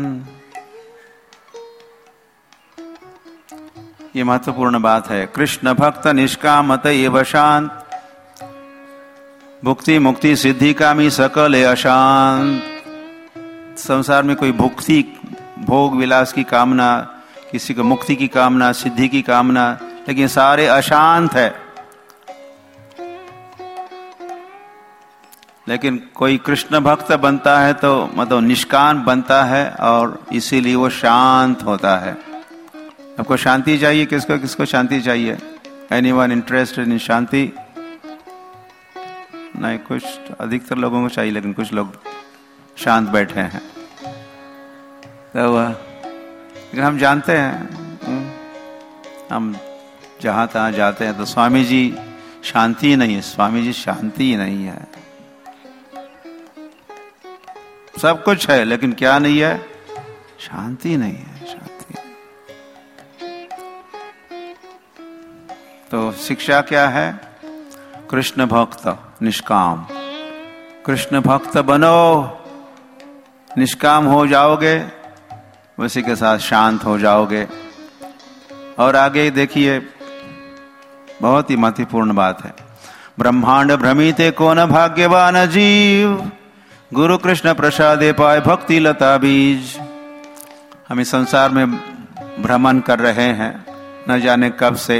ये महत्वपूर्ण बात है। कृष्ण भक्त निष्कामत एव शांत, भुक्ति मुक्ति सिद्धि कामी सकल है अशांत। संसार में कोई भुक्ति भोग विलास की कामना, किसी को मुक्ति की कामना, सिद्धि की कामना, लेकिन सारे अशांत है। लेकिन कोई कृष्ण भक्त बनता है तो मतलब निष्काम बनता है और इसीलिए वो शांत होता है। आपको शांति चाहिए? किसको किसको शांति चाहिए? Anyone interested in shanti? नहीं, कुछ अधिकतर लोगों को चाहिए, लेकिन कुछ लोग शांत बैठे हैं। तो लेकिन हम जानते हैं, हम जहां तहां जाते हैं तो स्वामी जी शांति नहीं है, स्वामी जी शांति नहीं है। सब कुछ है लेकिन क्या नहीं है? शांति नहीं है, शांति नहीं। तो शिक्षा क्या है? कृष्ण भक्त निष्काम, कृष्ण भक्त बनो, निष्काम हो जाओगे, उसी के साथ शांत हो जाओगे। और आगे देखिए, बहुत ही महत्वपूर्ण बात है। ब्रह्मांड भ्रमिते को न भाग्यवान जीव, गुरु कृष्ण प्रसादे पाए भक्ति लता बीज। हम इस संसार में भ्रमण कर रहे हैं न जाने कब से,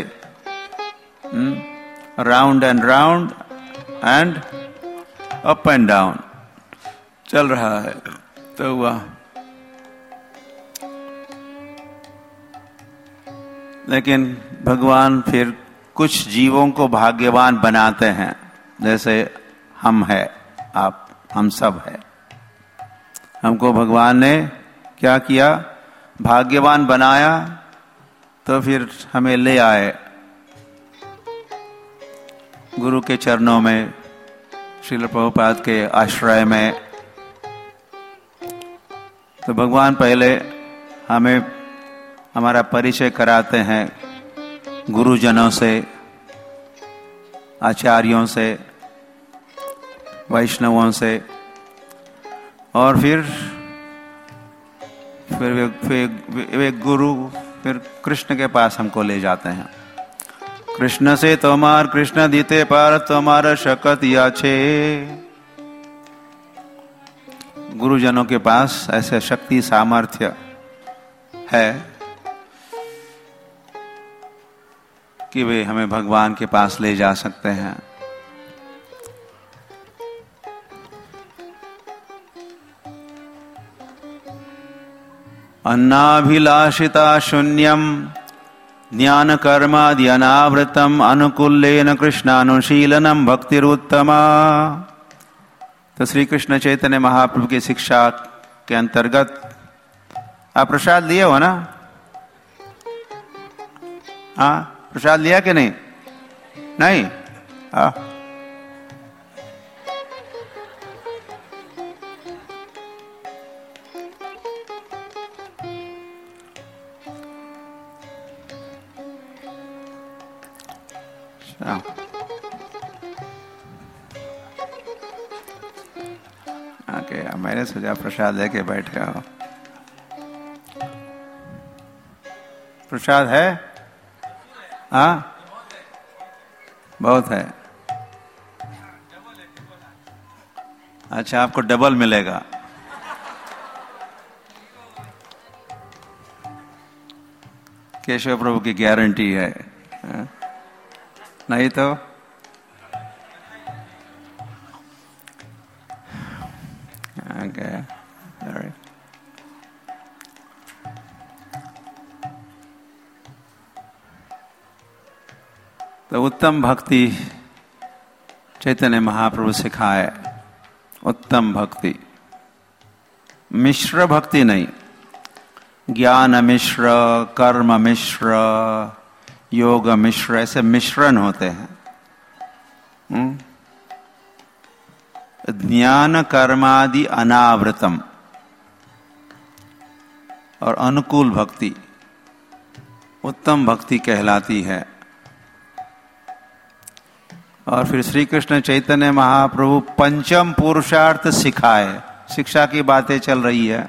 round and round and up and down चल रहा है। तो हुआ, लेकिन भगवान फिर कुछ जीवों को भाग्यवान बनाते हैं, जैसे हम हैं, आप हम सब है। हमको भगवान ने क्या किया, भाग्यवान बनाया, तो फिर हमें ले आए गुरु के चरणों में, श्रील प्रभुपाद के आश्रय में। तो भगवान पहले हमें हमारा परिचय कराते हैं गुरुजनों से, आचार्यों से, वैष्णवों से, और फिर फिर वे, वे, वे गुरु फिर कृष्ण के पास हमको ले जाते हैं। कृष्ण से तोमार कृष्ण दीते पार तोमार शकत याचे। गुरुजनों के पास ऐसे शक्ति सामर्थ्य है कि वे हमें भगवान के पास ले जा सकते हैं। अन्नाभिलाषिता शून्यम ज्ञान कर्मादि अनावृतम अनुकूलेन कृष्णानुशीलनम भक्तिरुत्तमा। तो श्री कृष्ण चैतन्य महाप्रभु की शिक्षा के अंतर्गत आप प्रसाद लिए हो ना? हाँ, प्रसाद लिया कि नहीं? नहीं? हाँ, ओके, मैंने सोचा प्रसाद लेके बैठे हो। प्रसाद है? हाँ, बहुत है। अच्छा, आपको डबल मिलेगा। केशव प्रभु की गारंटी है, हा? नहीं तो okay. All right. तो उत्तम भक्ति चैतन्य महाप्रभु सिखाए। उत्तम भक्ति, मिश्र भक्ति नहीं, ज्ञान मिश्र, कर्म मिश्र, योग मिश्र, ऐसे मिश्रण होते हैं। हुँ? ज्ञान कर्मादि अनावृतम और अनुकूल भक्ति उत्तम भक्ति कहलाती है। और फिर श्री कृष्ण चैतन्य महाप्रभु पंचम पुरुषार्थ सिखाए। शिक्षा की बातें चल रही है।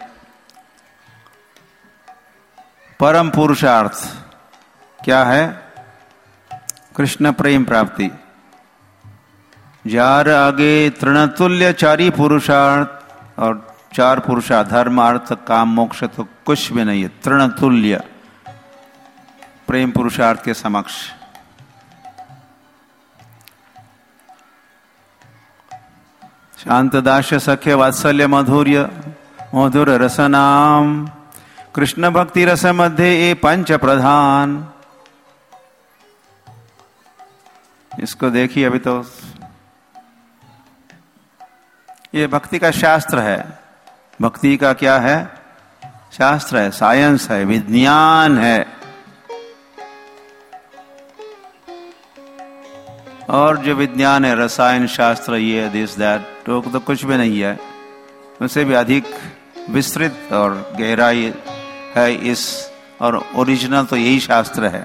परम पुरुषार्थ क्या है? कृष्ण प्रेम प्राप्ति। जार आगे तृणतुल्य चारी पुरुषार्थ, और चार पुरुषार्थ धर्म अर्थ काम मोक्ष तो कुछ भी नहीं है, तृणतुल्य प्रेम पुरुषार्थ के समक्ष। शांत दास्य सख्य वात्सल्य मधुर्य मधुर रसनाम कृष्ण भक्ति रस मध्य ये पंच प्रधान। इसको देखिए, अभी तो ये भक्ति का शास्त्र है। भक्ति का क्या है? शास्त्र है, साइंस है, विज्ञान है। और जो विज्ञान है, रसायन शास्त्र, ये दिस दैट, तो, तो कुछ भी नहीं है। उससे भी अधिक विस्तृत और गहराई है इस, और ओरिजिनल तो यही शास्त्र है,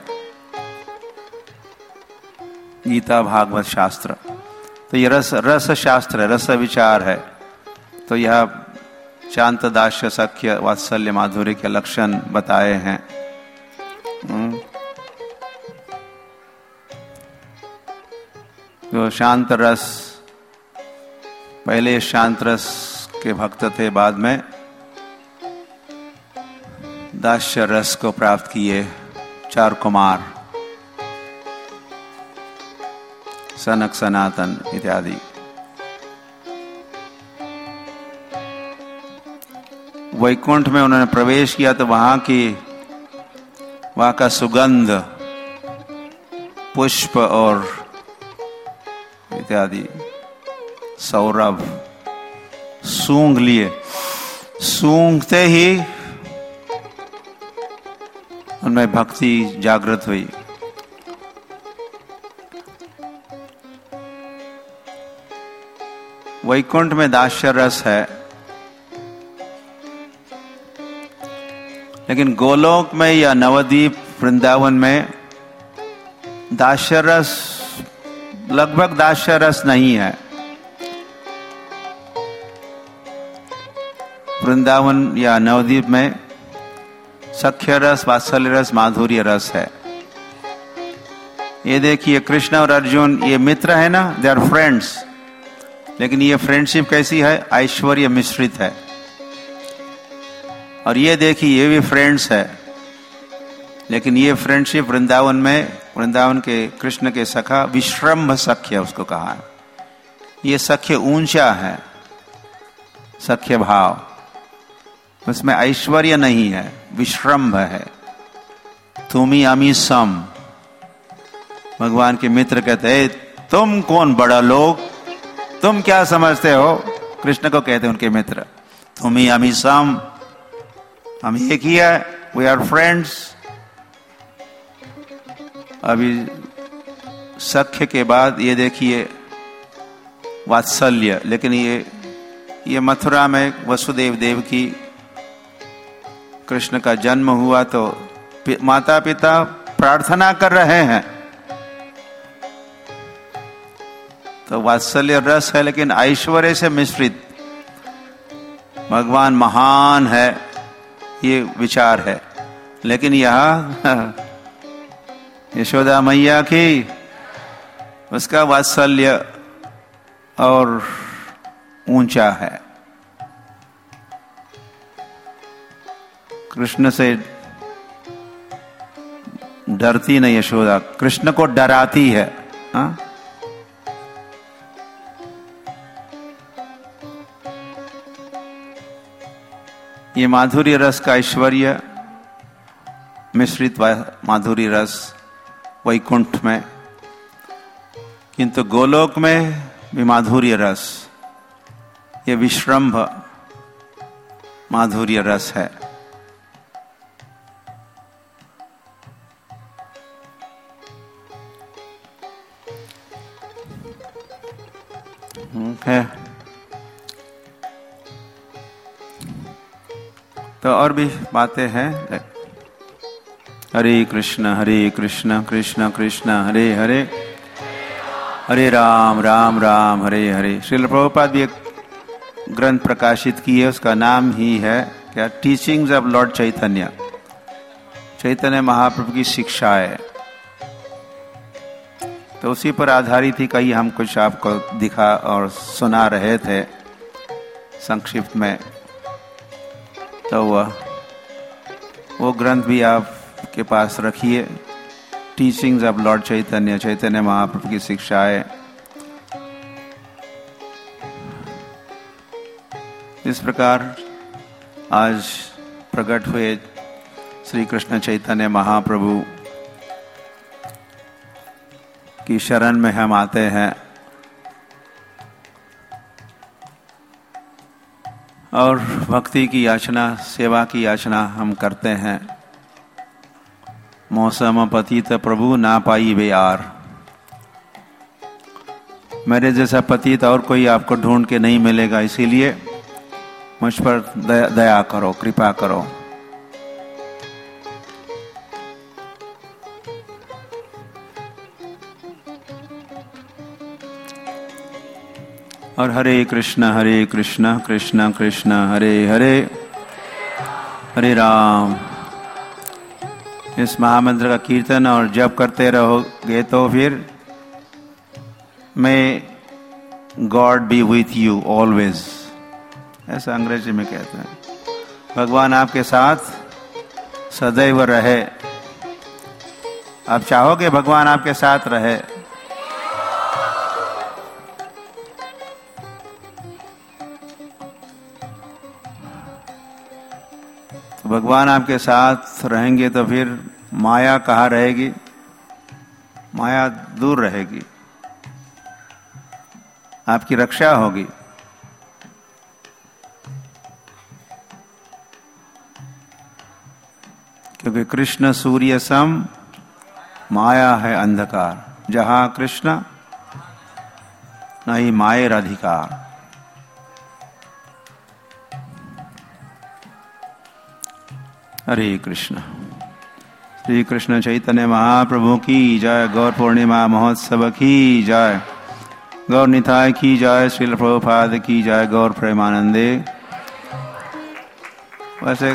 गीता भागवत शास्त्र। तो ये रस रस शास्त्र है, रस विचार है। तो यह शांत दास्य सख्य वात्सल्य माधुर्य के लक्षण बताए हैं। जो शांत रस, पहले शांत रस के भक्त थे, बाद में दास्य रस को प्राप्त किए चार कुमार, सनक, सनातन इत्यादि। वैकुंठ में उन्होंने प्रवेश किया तो वहां की वहां का सुगंध, पुष्प और इत्यादि सौरभ सूंघ लिए। सूंघते ही उनमें भक्ति जागृत हुई। वैकुंठ में दास्य रस है, लेकिन गोलोक में या नवद्वीप वृंदावन में दास्य रस, लगभग दास्य रस नहीं है। वृंदावन या नवद्वीप में सख्य रस, वात्सल्य रस, माधुर्य रस है। ये देखिए कृष्ण और अर्जुन ये मित्र है ना, दे आर फ्रेंड्स, लेकिन ये फ्रेंडशिप कैसी है? ऐश्वर्य मिश्रित है। और ये देखिए ये भी फ्रेंड्स है, लेकिन ये फ्रेंडशिप वृंदावन में, वृंदावन के कृष्ण के सखा विश्रम्भ सख्य उसको कहा है। ये सख्य ऊंचा है, सख्य भाव, उसमें ऐश्वर्य नहीं है, विश्रम्भ है। तुमी अमी सम, भगवान के मित्र कहते हैं तुम कौन बड़ा लोग, तुम क्या समझते हो? कृष्ण को कहते हैं उनके मित्र, तुमी अमी सम, हम एक ही है, वी आर फ्रेंड्स। अभी सख्य के बाद ये देखिए वात्सल्य, लेकिन ये ये मथुरा में वसुदेव देव की कृष्ण का जन्म हुआ तो माता पिता प्रार्थना कर रहे हैं, तो वात्सल्य रस है, लेकिन ऐश्वर्य से मिश्रित। भगवान महान है ये विचार है, लेकिन यह यशोदा मैया की उसका वात्सल्य और ऊंचा है। कृष्ण से डरती नहीं यशोदा, कृष्ण को डराती है। हा? ये माधुर्य रस का ऐश्वर्य मिश्रित माधुर्य रस वैकुंठ में, किंतु गोलोक में भी माधुर्य रस, ये विश्रम्भ माधुर्य रस है। है तो और भी बातें हैं। हरे कृष्ण हरे कृष्ण कृष्ण कृष्ण हरे हरे, हरे राम राम राम हरे हरे। श्रील प्रभुपाद भी एक ग्रंथ प्रकाशित किए, उसका नाम ही है क्या? Teachings of Lord Chaitanya, Chaitanya Mahaprabhu की शिक्षाएं। तो उसी पर आधारित ही कहीं हम कुछ आपको दिखा और सुना रहे थे संक्षिप्त में। तो वह वो ग्रंथ भी आपके पास रखिए, teachings of Lord Chaitanya, Chaitanya Mahaprabhu की शिक्षाएं। इस प्रकार आज प्रकट हुए श्री कृष्ण चैतन्य महाप्रभु की शरण में हम आते हैं और भक्ति की याचना, सेवा की याचना हम करते हैं। मौसम पतित प्रभु ना पाई बेयार, मेरे जैसा पतित और कोई आपको ढूंढ के नहीं मिलेगा, इसीलिए मुझ पर दया, दया करो, कृपा करो। और हरे कृष्ण हरे कृष्ण कृष्ण कृष्ण हरे हरे, हरे राम। इस महामंत्र का कीर्तन और जप करते रहोगे तो फिर may God be with you always, ऐसा अंग्रेजी में कहते हैं। भगवान आपके साथ सदैव रहे। आप चाहोगे भगवान आपके साथ रहे? तो भगवान आपके साथ रहेंगे तो फिर माया कहाँ रहेगी? माया दूर रहेगी, आपकी रक्षा होगी। क्योंकि कृष्ण सूर्य सम, माया है अंधकार। जहां कृष्ण नहीं मायर अधिकार। हरे कृष्ण। श्री कृष्ण चैतन्य महाप्रभु की जय। गौर पूर्णिमा महोत्सव की जय। गौर निताय की जय। श्रील प्रभुपाद की जय। गौर प्रेमानंदे। वैसे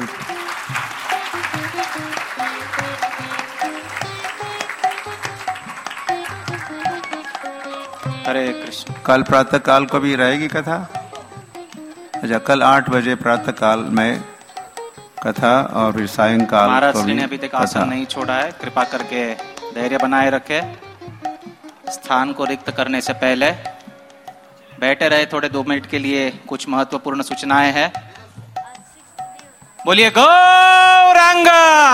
हरे कृष्ण। कल प्रातः काल को भी रहेगी कथा? अच्छा, कल आठ बजे प्रातः काल में कथा और फिर सायंकाल महाराज को श्री भी ने अभी तक कथा। आसन नहीं छोड़ा है, कृपा करके धैर्य बनाए रखे। स्थान को रिक्त करने से पहले बैठे रहे थोड़े दो मिनट के लिए। कुछ महत्वपूर्ण सूचनाएं हैं। बोलिए गौरांग।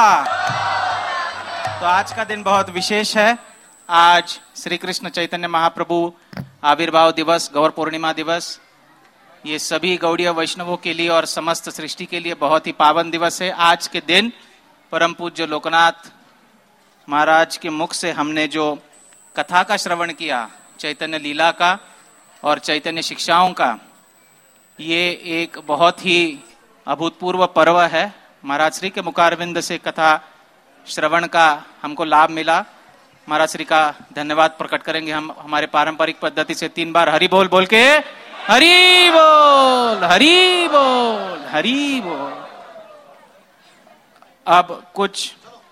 तो आज का दिन बहुत विशेष है। आज श्री कृष्ण चैतन्य महाप्रभु आविर्भाव दिवस, गौर पूर्णिमा दिवस, ये सभी गौड़ीय वैष्णवों के लिए और समस्त सृष्टि के लिए बहुत ही पावन दिवस है। आज के दिन परम पूज्य लोकनाथ महाराज के मुख से हमने जो कथा का श्रवण किया, चैतन्य लीला का और चैतन्य शिक्षाओं का, ये एक बहुत ही अभूतपूर्व पर्व है। महाराज श्री के मुखारविंद से कथा श्रवण का हमको लाभ मिला। महाराज श्री का धन्यवाद प्रकट करेंगे हम हमारे पारंपरिक पद्धति से तीन बार हरि बोल बोल के। हरि बोल, हरि बोल, हरि बोल। अब कुछ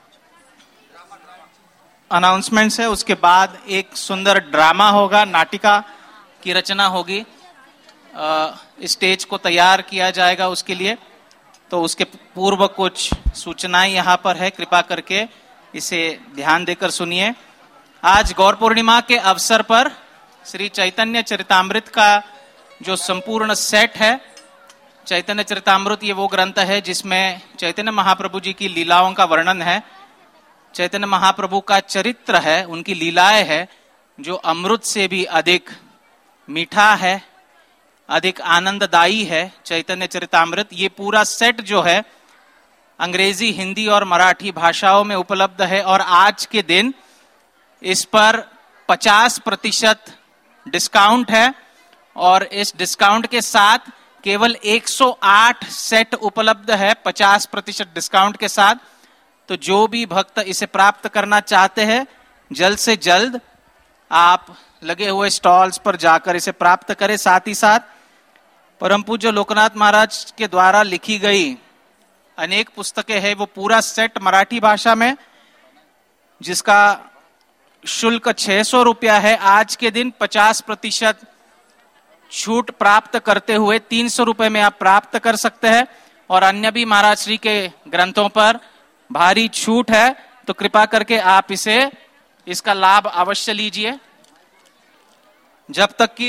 अनाउंसमेंट्स है, उसके बाद एक सुंदर ड्रामा होगा, नाटिका की रचना होगी। स्टेज को तैयार किया जाएगा उसके लिए। तो उसके पूर्व कुछ सूचनाएं यहाँ पर है, कृपा करके इसे ध्यान देकर सुनिए। आज गौर पूर्णिमा के अवसर पर श्री चैतन्य चरितामृत का जो संपूर्ण सेट है, चैतन्य चरितामृत ये वो ग्रंथ है जिसमें चैतन्य महाप्रभु जी की लीलाओं का वर्णन है, चैतन्य महाप्रभु का चरित्र है, उनकी लीलाएं है, जो अमृत से भी अधिक मीठा है, अधिक आनंददायी है। चैतन्य चरितामृत ये पूरा सेट जो है अंग्रेजी, हिंदी और मराठी भाषाओं में उपलब्ध है। और आज के दिन इस पर पचास प्रतिशत डिस्काउंट है और इस डिस्काउंट के साथ केवल एक सौ आठ सेट उपलब्ध है पचास प्रतिशत डिस्काउंट के साथ। तो जो भी भक्त इसे प्राप्त करना चाहते हैं, जल्द से जल्द आप लगे हुए स्टॉल्स पर जाकर इसे प्राप्त करें। साथ ही साथ परम पूज्य लोकनाथ महाराज के द्वारा लिखी गई अनेक पुस्तकें हैं, वो पूरा सेट मराठी भाषा में, जिसका शुल्क छह सौ रुपया है, आज के दिन पचास प्रतिशत छूट प्राप्त करते हुए तीन सौ रुपए में आप प्राप्त कर सकते हैं। और अन्य भी महाराज श्री के ग्रंथों पर भारी छूट है। तो कृपा करके आप इसे इसका लाभ अवश्य लीजिए। जब तक कि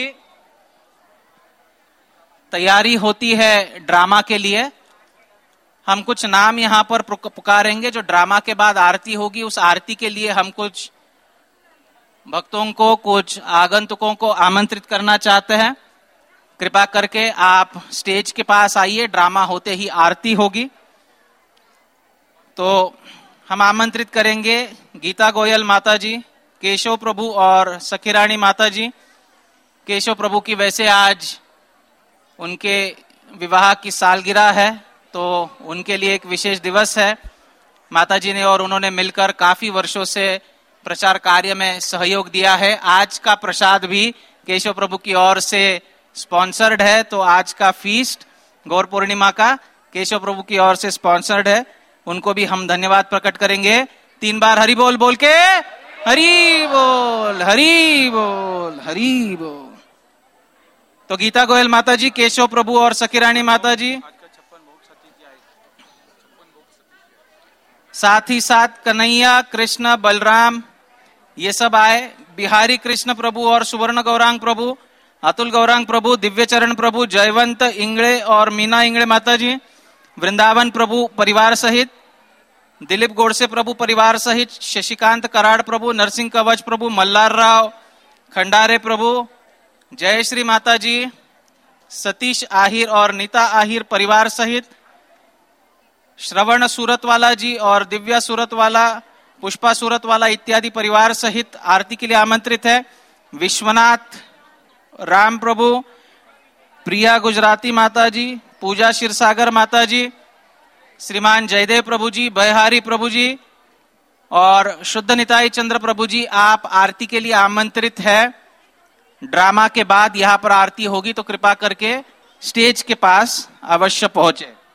तैयारी होती है ड्रामा के लिए, हम कुछ नाम यहां पर पुकारेंगे। जो ड्रामा के बाद आरती होगी, उस आरती के लिए हम कुछ भक्तों को, कुछ आगंतुकों को आमंत्रित करना चाहते हैं। कृपा करके आप स्टेज के पास आइए, ड्रामा होते ही आरती होगी। तो हम आमंत्रित करेंगे गीता गोयल माता जी, केशव प्रभु और सखीरानी माता जी। केशव प्रभु की वैसे आज उनके विवाह की सालगिरह है, तो उनके लिए एक विशेष दिवस है। माता जी ने और उन्होंने मिलकर काफी वर्षों से प्रचार कार्य में सहयोग दिया है। आज का प्रसाद भी केशव प्रभु की ओर से स्पॉन्सर्ड है। तो आज का फीस्ट गौर पूर्णिमा का केशव प्रभु की ओर से स्पॉन्सर्ड है। उनको भी हम धन्यवाद प्रकट करेंगे। तीन बार हरि बोल बोल के हरि बोल, हरि बोल, हरि बोल। तो गीता गोयल माता जी, केशव प्रभु और सखीरानी माता जी, साथ ही साथ कन्हैया, कृष्ण, बलराम, ये सब आए। बिहारी कृष्ण प्रभु और सुवर्ण गौरांग प्रभु, अतुल गौरांग प्रभु, दिव्य चरण प्रभु, जयवंत इंगड़े और मीना इंगड़े माता जी, वृंदावन प्रभु परिवार सहित, दिलीप गोडसे प्रभु परिवार सहित, शशिकांत कराड़ प्रभु, नरसिंह कवच प्रभु, मल्लार राव खंडारे प्रभु, जय श्री माता जी, सतीश आहिर और नीता आहिर परिवार सहित, श्रवण सूरतवाला जी और दिव्या सूरतवाला, पुष्पा सूरतवाला इत्यादि परिवार सहित आरती के लिए आमंत्रित है। विश्वनाथ राम प्रभु, प्रिया गुजराती माता जी, पूजा क्षीरसागर माता जी, श्रीमान जयदेव प्रभु जी, बहहारी प्रभु जी और शुद्ध निताई चंद्र प्रभु जी, आप आरती के लिए आमंत्रित है। ड्रामा के बाद यहाँ पर आरती होगी, तो कृपा करके स्टेज के पास अवश्य पहुंचे।